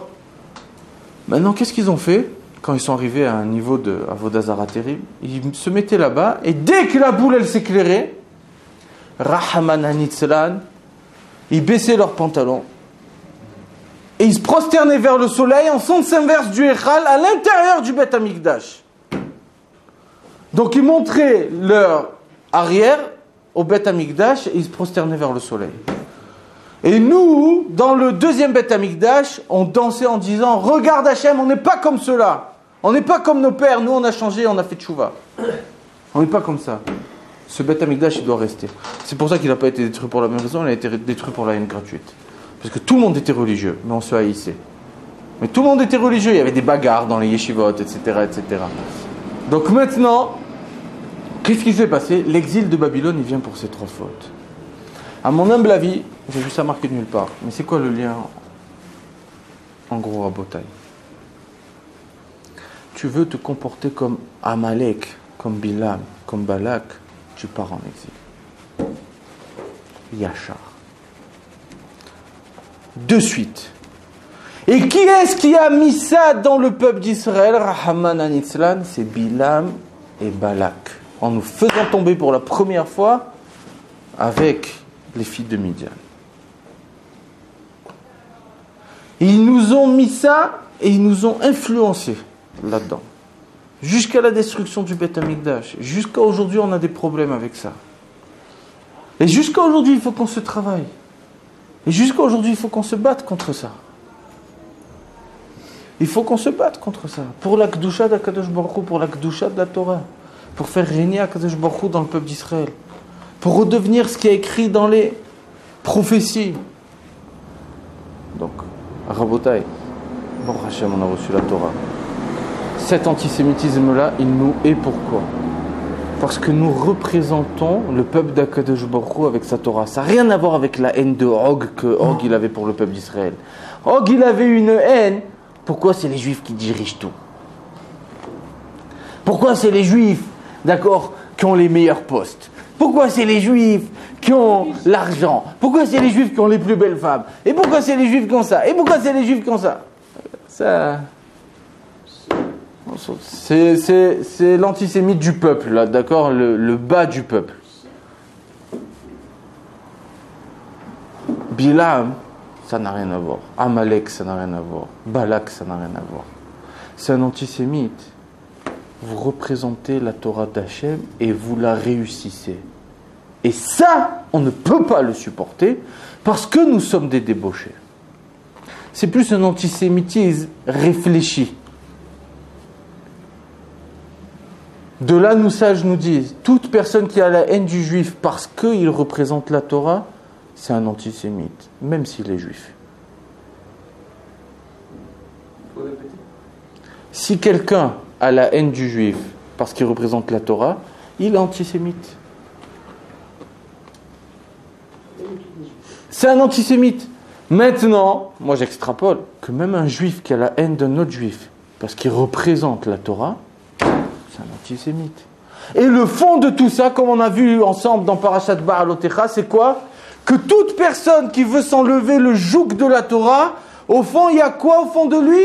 Maintenant, qu'est-ce qu'ils ont fait quand ils sont arrivés à un niveau de Avodah Zara terrible ? Ils se mettaient là-bas, et dès que la boule, elle s'éclairait, Rahaman Hanitzlan, ils baissaient leurs pantalons, et ils se prosternaient vers le soleil en sens inverse du Echal, à l'intérieur du Beth Amikdash. Donc ils montraient leur arrière au Beth Amikdash, et ils se prosternaient vers le soleil. Et nous, dans le deuxième Beth Amikdash, on dansait en disant « Regarde Hachem, on n'est pas comme ceux-là. On n'est pas comme nos pères. Nous, on a changé, on a fait tchouva. On n'est pas comme ça. Ce Beth Amikdash, il doit rester. » C'est pour ça qu'il n'a pas été détruit pour la même raison, il a été détruit pour la haine gratuite. Parce que tout le monde était religieux, mais on se haïssait. Mais tout le monde était religieux, il y avait des bagarres dans les yeshivot, et cetera, et cetera. Donc maintenant, qu'est-ce qui s'est passé ? L'exil de Babylone, il vient pour ces trois fautes. À mon humble avis, j'ai vu ça marqué nulle part. Mais c'est quoi le lien en gros à Botaï ? Tu veux te comporter comme Amalek, comme Bilam, comme Balak, tu pars en exil. Yachar. De suite. Et qui est-ce qui a mis ça dans le peuple d'Israël ? Rahaman Hanitzlan, c'est Bilam et Balak. En nous faisant tomber pour la première fois avec les filles de Midian. Ils nous ont mis ça et ils nous ont influencés là-dedans. Jusqu'à la destruction du Beth Amikdash. Jusqu'à aujourd'hui, on a des problèmes avec ça. Et jusqu'à aujourd'hui, il faut qu'on se travaille. Et jusqu'à aujourd'hui, il faut qu'on se batte contre ça. Il faut qu'on se batte contre ça. Pour la Kedusha d'Akadosh Baruch Hu, pour la Kedusha de la Torah. Pour faire régner Akadosh Baruch Hu dans le peuple d'Israël. Pour redevenir ce qui est écrit dans les prophéties. Donc, Rabotai, Bon, Hachem, on a reçu la Torah. Cet antisémitisme-là, il nous est pourquoi? Parce que nous représentons le peuple d'Akadosh Baruch Hu avec sa Torah. Ça n'a rien à voir avec la haine de Og que Og il avait pour le peuple d'Israël. Og il avait une haine. Pourquoi c'est les Juifs qui dirigent tout? Pourquoi c'est les Juifs, d'accord, qui ont les meilleurs postes? Pourquoi c'est les Juifs qui ont l'argent? Pourquoi c'est les Juifs qui ont les plus belles femmes? Et pourquoi c'est les Juifs qui ont ça? Et pourquoi c'est les Juifs qui ont ça? Ça... C'est, c'est, c'est l'antisémite du peuple, là, d'accord, le, le bas du peuple. Bilam, ça n'a rien à voir. Amalek, ça n'a rien à voir. Balak, ça n'a rien à voir. C'est un antisémite. Vous représentez la Torah d'Hachem et vous la réussissez. Et ça, on ne peut pas le supporter parce que nous sommes des débauchés. C'est plus un antisémitisme réfléchi. De là, nos sages nous disent, toute personne qui a la haine du juif parce qu'il représente la Torah, c'est un antisémite, même s'il est juif. Faut répéter. Si quelqu'un a la haine du juif parce qu'il représente la Torah, il est antisémite. C'est un antisémite. Maintenant, moi j'extrapole, que même un juif qui a la haine d'un autre juif parce qu'il représente la Torah, c'est un antisémite. Et le fond de tout ça, comme on a vu ensemble dans Parashat Ba'alotecha, c'est quoi? Que toute personne qui veut s'enlever le joug de la Torah, au fond, il y a quoi au fond de lui?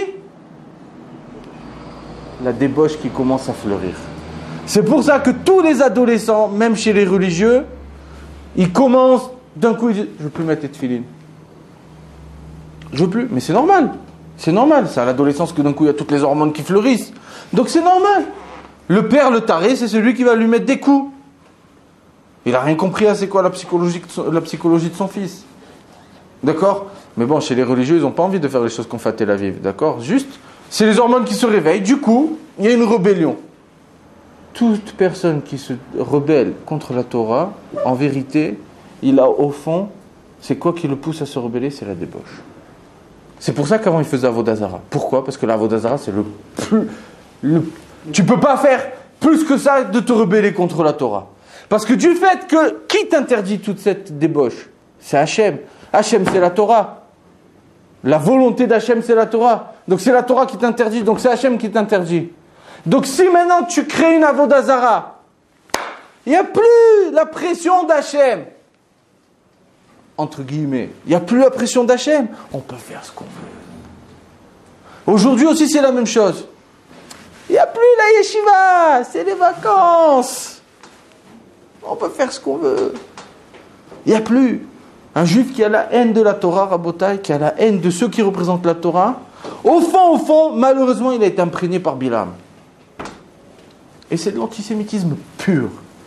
La débauche qui commence à fleurir. C'est pour ça que tous les adolescents, même chez les religieux, ils commencent, d'un coup, ils disent, je veux plus mettre les tefilines. Je veux plus, mais c'est normal. C'est normal, c'est à l'adolescence que d'un coup, il y a toutes les hormones qui fleurissent. Donc c'est normal. Le père, le taré, c'est celui qui va lui mettre des coups. Il n'a rien compris à c'est quoi la psychologie, de son, la psychologie de son fils. D'accord? Mais bon, chez les religieux, ils n'ont pas envie de faire les choses qu'on fait à Tel Aviv. D'accord? Juste, c'est les hormones qui se réveillent. Du coup, il y a une rébellion. Toute personne qui se rebelle contre la Torah, en vérité, il a au fond, c'est quoi qui le pousse à se rebeller? C'est la débauche. C'est pour ça qu'avant, il faisait Avodazara. Pourquoi? Parce que l'Avodazara, c'est le plus... Le, tu ne peux pas faire plus que ça de te rebeller contre la Torah. Parce que du fait que, qui t'interdit toute cette débauche? C'est Hachem. Hachem, c'est la Torah. La volonté d'Hachem, c'est la Torah. Donc c'est la Torah qui t'interdit, donc c'est Hachem qui t'interdit. Donc si maintenant tu crées une Avodazara, il n'y a plus la pression d'Hachem. Entre guillemets. Il n'y a plus la pression d'Hachem. On peut faire ce qu'on veut. Aujourd'hui aussi, c'est la même chose. Il n'y a plus la yeshiva, c'est les vacances. On peut faire ce qu'on veut. Il n'y a plus. Un juif qui a la haine de la Torah, Rabotai, qui a la haine de ceux qui représentent la Torah, au fond, au fond, malheureusement, il a été imprégné par Bilam. Et c'est de l'antisémitisme pur.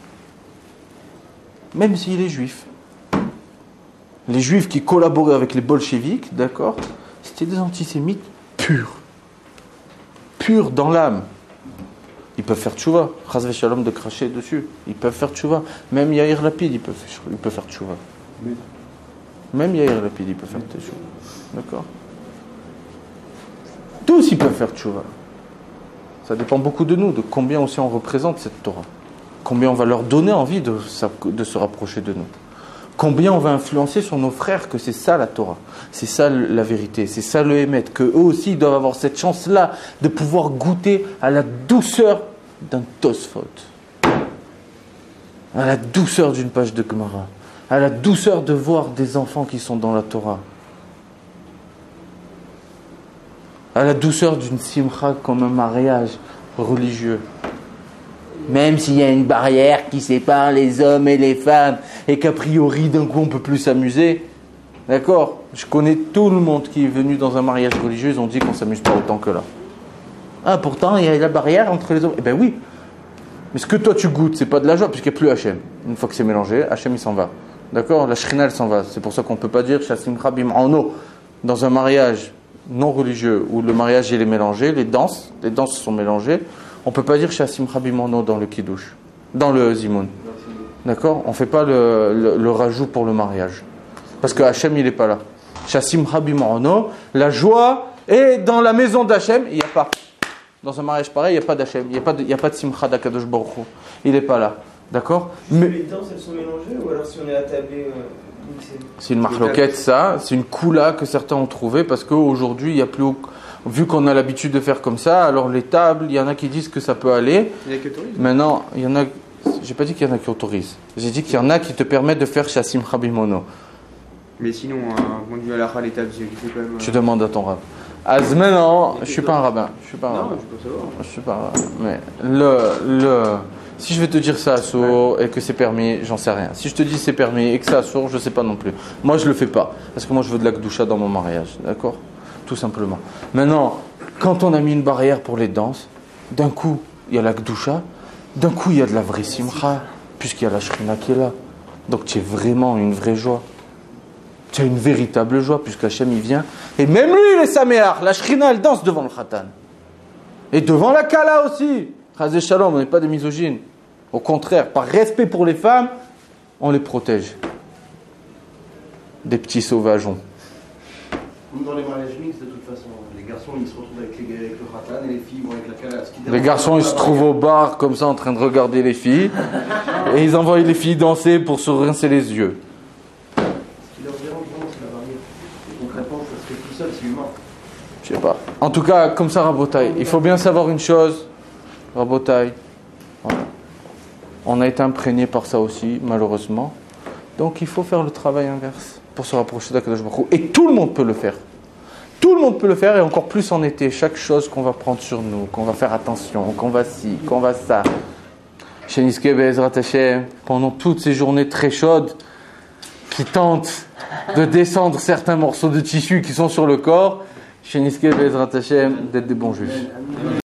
Même s'il est juif. Les juifs qui collaboraient avec les bolcheviks, d'accord, c'était des antisémites purs. Purs dans l'âme. Ils peuvent faire tchouva. Chas v'shalom de cracher dessus. Ils peuvent faire tchouva. Même Yair Lapid, il peut, il peut faire tchouva. Même Yair Lapid, il peut faire tchouva. D'accord? Tous, ils peuvent faire tchouva. Ça dépend beaucoup de nous, de combien aussi on représente cette Torah. Combien on va leur donner envie de, de se rapprocher de nous. Combien on va influencer sur nos frères que c'est ça la Torah. C'est ça la vérité. C'est ça le Hémet. Qu'eux aussi ils doivent avoir cette chance-là de pouvoir goûter à la douceur d'un Tosfot. À la douceur d'une page de Gemara. À la douceur de voir des enfants qui sont dans la Torah. À la douceur d'une simcha comme un mariage religieux. Même s'il y a une barrière qui sépare les hommes et les femmes et qu'a priori d'un coup on ne peut plus s'amuser. D'accord? Je connais tout le monde qui est venu dans un mariage religieux, ils ont dit qu'on ne s'amuse pas autant que là. Ah pourtant il y a la barrière entre les hommes. Eh bien oui. Mais ce que toi tu goûtes, c'est pas de la joie puisqu'il n'y a plus Hachem. Une fois que c'est mélangé, Hachem il s'en va. D'accord? La Shrina elle s'en va. C'est pour ça qu'on ne peut pas dire Shassim Rabim Ano dans un mariage non religieux où le mariage il est mélangé, les danses, les danses sont mélangées. On ne peut pas dire Shassim Rabimono dans le Kiddush, dans le Zimoun. D'accord? On ne fait pas le, le, le rajout pour le mariage. Parce que Hachem, il n'est pas là. Shassim Rabimono, la joie, Et dans la maison d'Hachem, il n'y a pas. Dans un mariage pareil, il n'y a pas d'Hachem. Il n'y a pas de, il n'y a pas de Simcha d'Akadosh Baruch Hu. Il n'est pas là. D'accord? Mais Les danses, elles sont mélangées ou alors si on est attablé, euh, mixé? c'est une marloquette, ça. C'est une koula que certains ont trouvé parce qu'aujourd'hui, il n'y a plus. Vu qu'on a l'habitude de faire comme ça, alors les tables, il y en a qui disent que ça peut aller. Il y a qui autorise. Maintenant, il y en a. J'ai pas dit qu'il y en a qui autorisent. J'ai dit qu'il y en a qui te permettent de faire Shassim Rabimono. Mais sinon, un point de vue à la râle, l'étape, c'est quand même. Tu demandes à ton rabbin. Az maintenant, je suis pas un rabbin. Je suis pas un Non, rabbin. je peux savoir. Je suis pas un rabbin. Mais le, le, si je vais te dire ça à sourd et que c'est permis, j'en sais rien. Si je te dis c'est permis et que c'est à sourd, je sais pas non plus. Moi, je le fais pas. Parce que moi, je veux de la gdoucha dans mon mariage. D'accord? Tout simplement. Maintenant, quand on a mis une barrière pour les danses, d'un coup, il y a la gdoucha. D'un coup, il y a de la vraie simcha. Puisqu'il y a la shrina qui est là. Donc, tu es vraiment une vraie joie. Tu as une véritable joie, puisqu'Hachem il vient. Et même lui, il est saméach. La shrina, elle danse devant le khatan. Et devant la kala aussi. Chazé shalom, on n'est pas des misogynes. Au contraire, par respect pour les femmes, on les protège. Des petits sauvageons. Comme dans les mariages mixtes, de toute façon. Les garçons, ils se retrouvent avec, les, avec le khatan et les filles vont avec la kala. Les garçons, ils se trouvent au bar, comme ça, en train de regarder les filles. Et ils envoient les filles danser pour se rincer les yeux. Ce qui leur dérange vraiment, c'est la barrière. Et concrètement, ça se fait tout seul, c'est humain. Je sais pas. En tout cas, comme ça, Rabotai, il faut bien savoir une chose. Rabotai, voilà. On a été imprégné par ça aussi, malheureusement. Donc, il faut faire le travail inverse pour se rapprocher d'Akadosh Baruch Hu. Et tout le monde peut le faire. Tout le monde peut le faire, et encore plus en été. Chaque chose qu'on va prendre sur nous, qu'on va faire attention, qu'on va ci, qu'on va ça. Chez Niske Be'ezrat Hashem, pendant toutes ces journées très chaudes, qui tentent de descendre certains morceaux de tissu qui sont sur le corps, chez Niske Be'ezrat Hashem, d'être des bons juifs.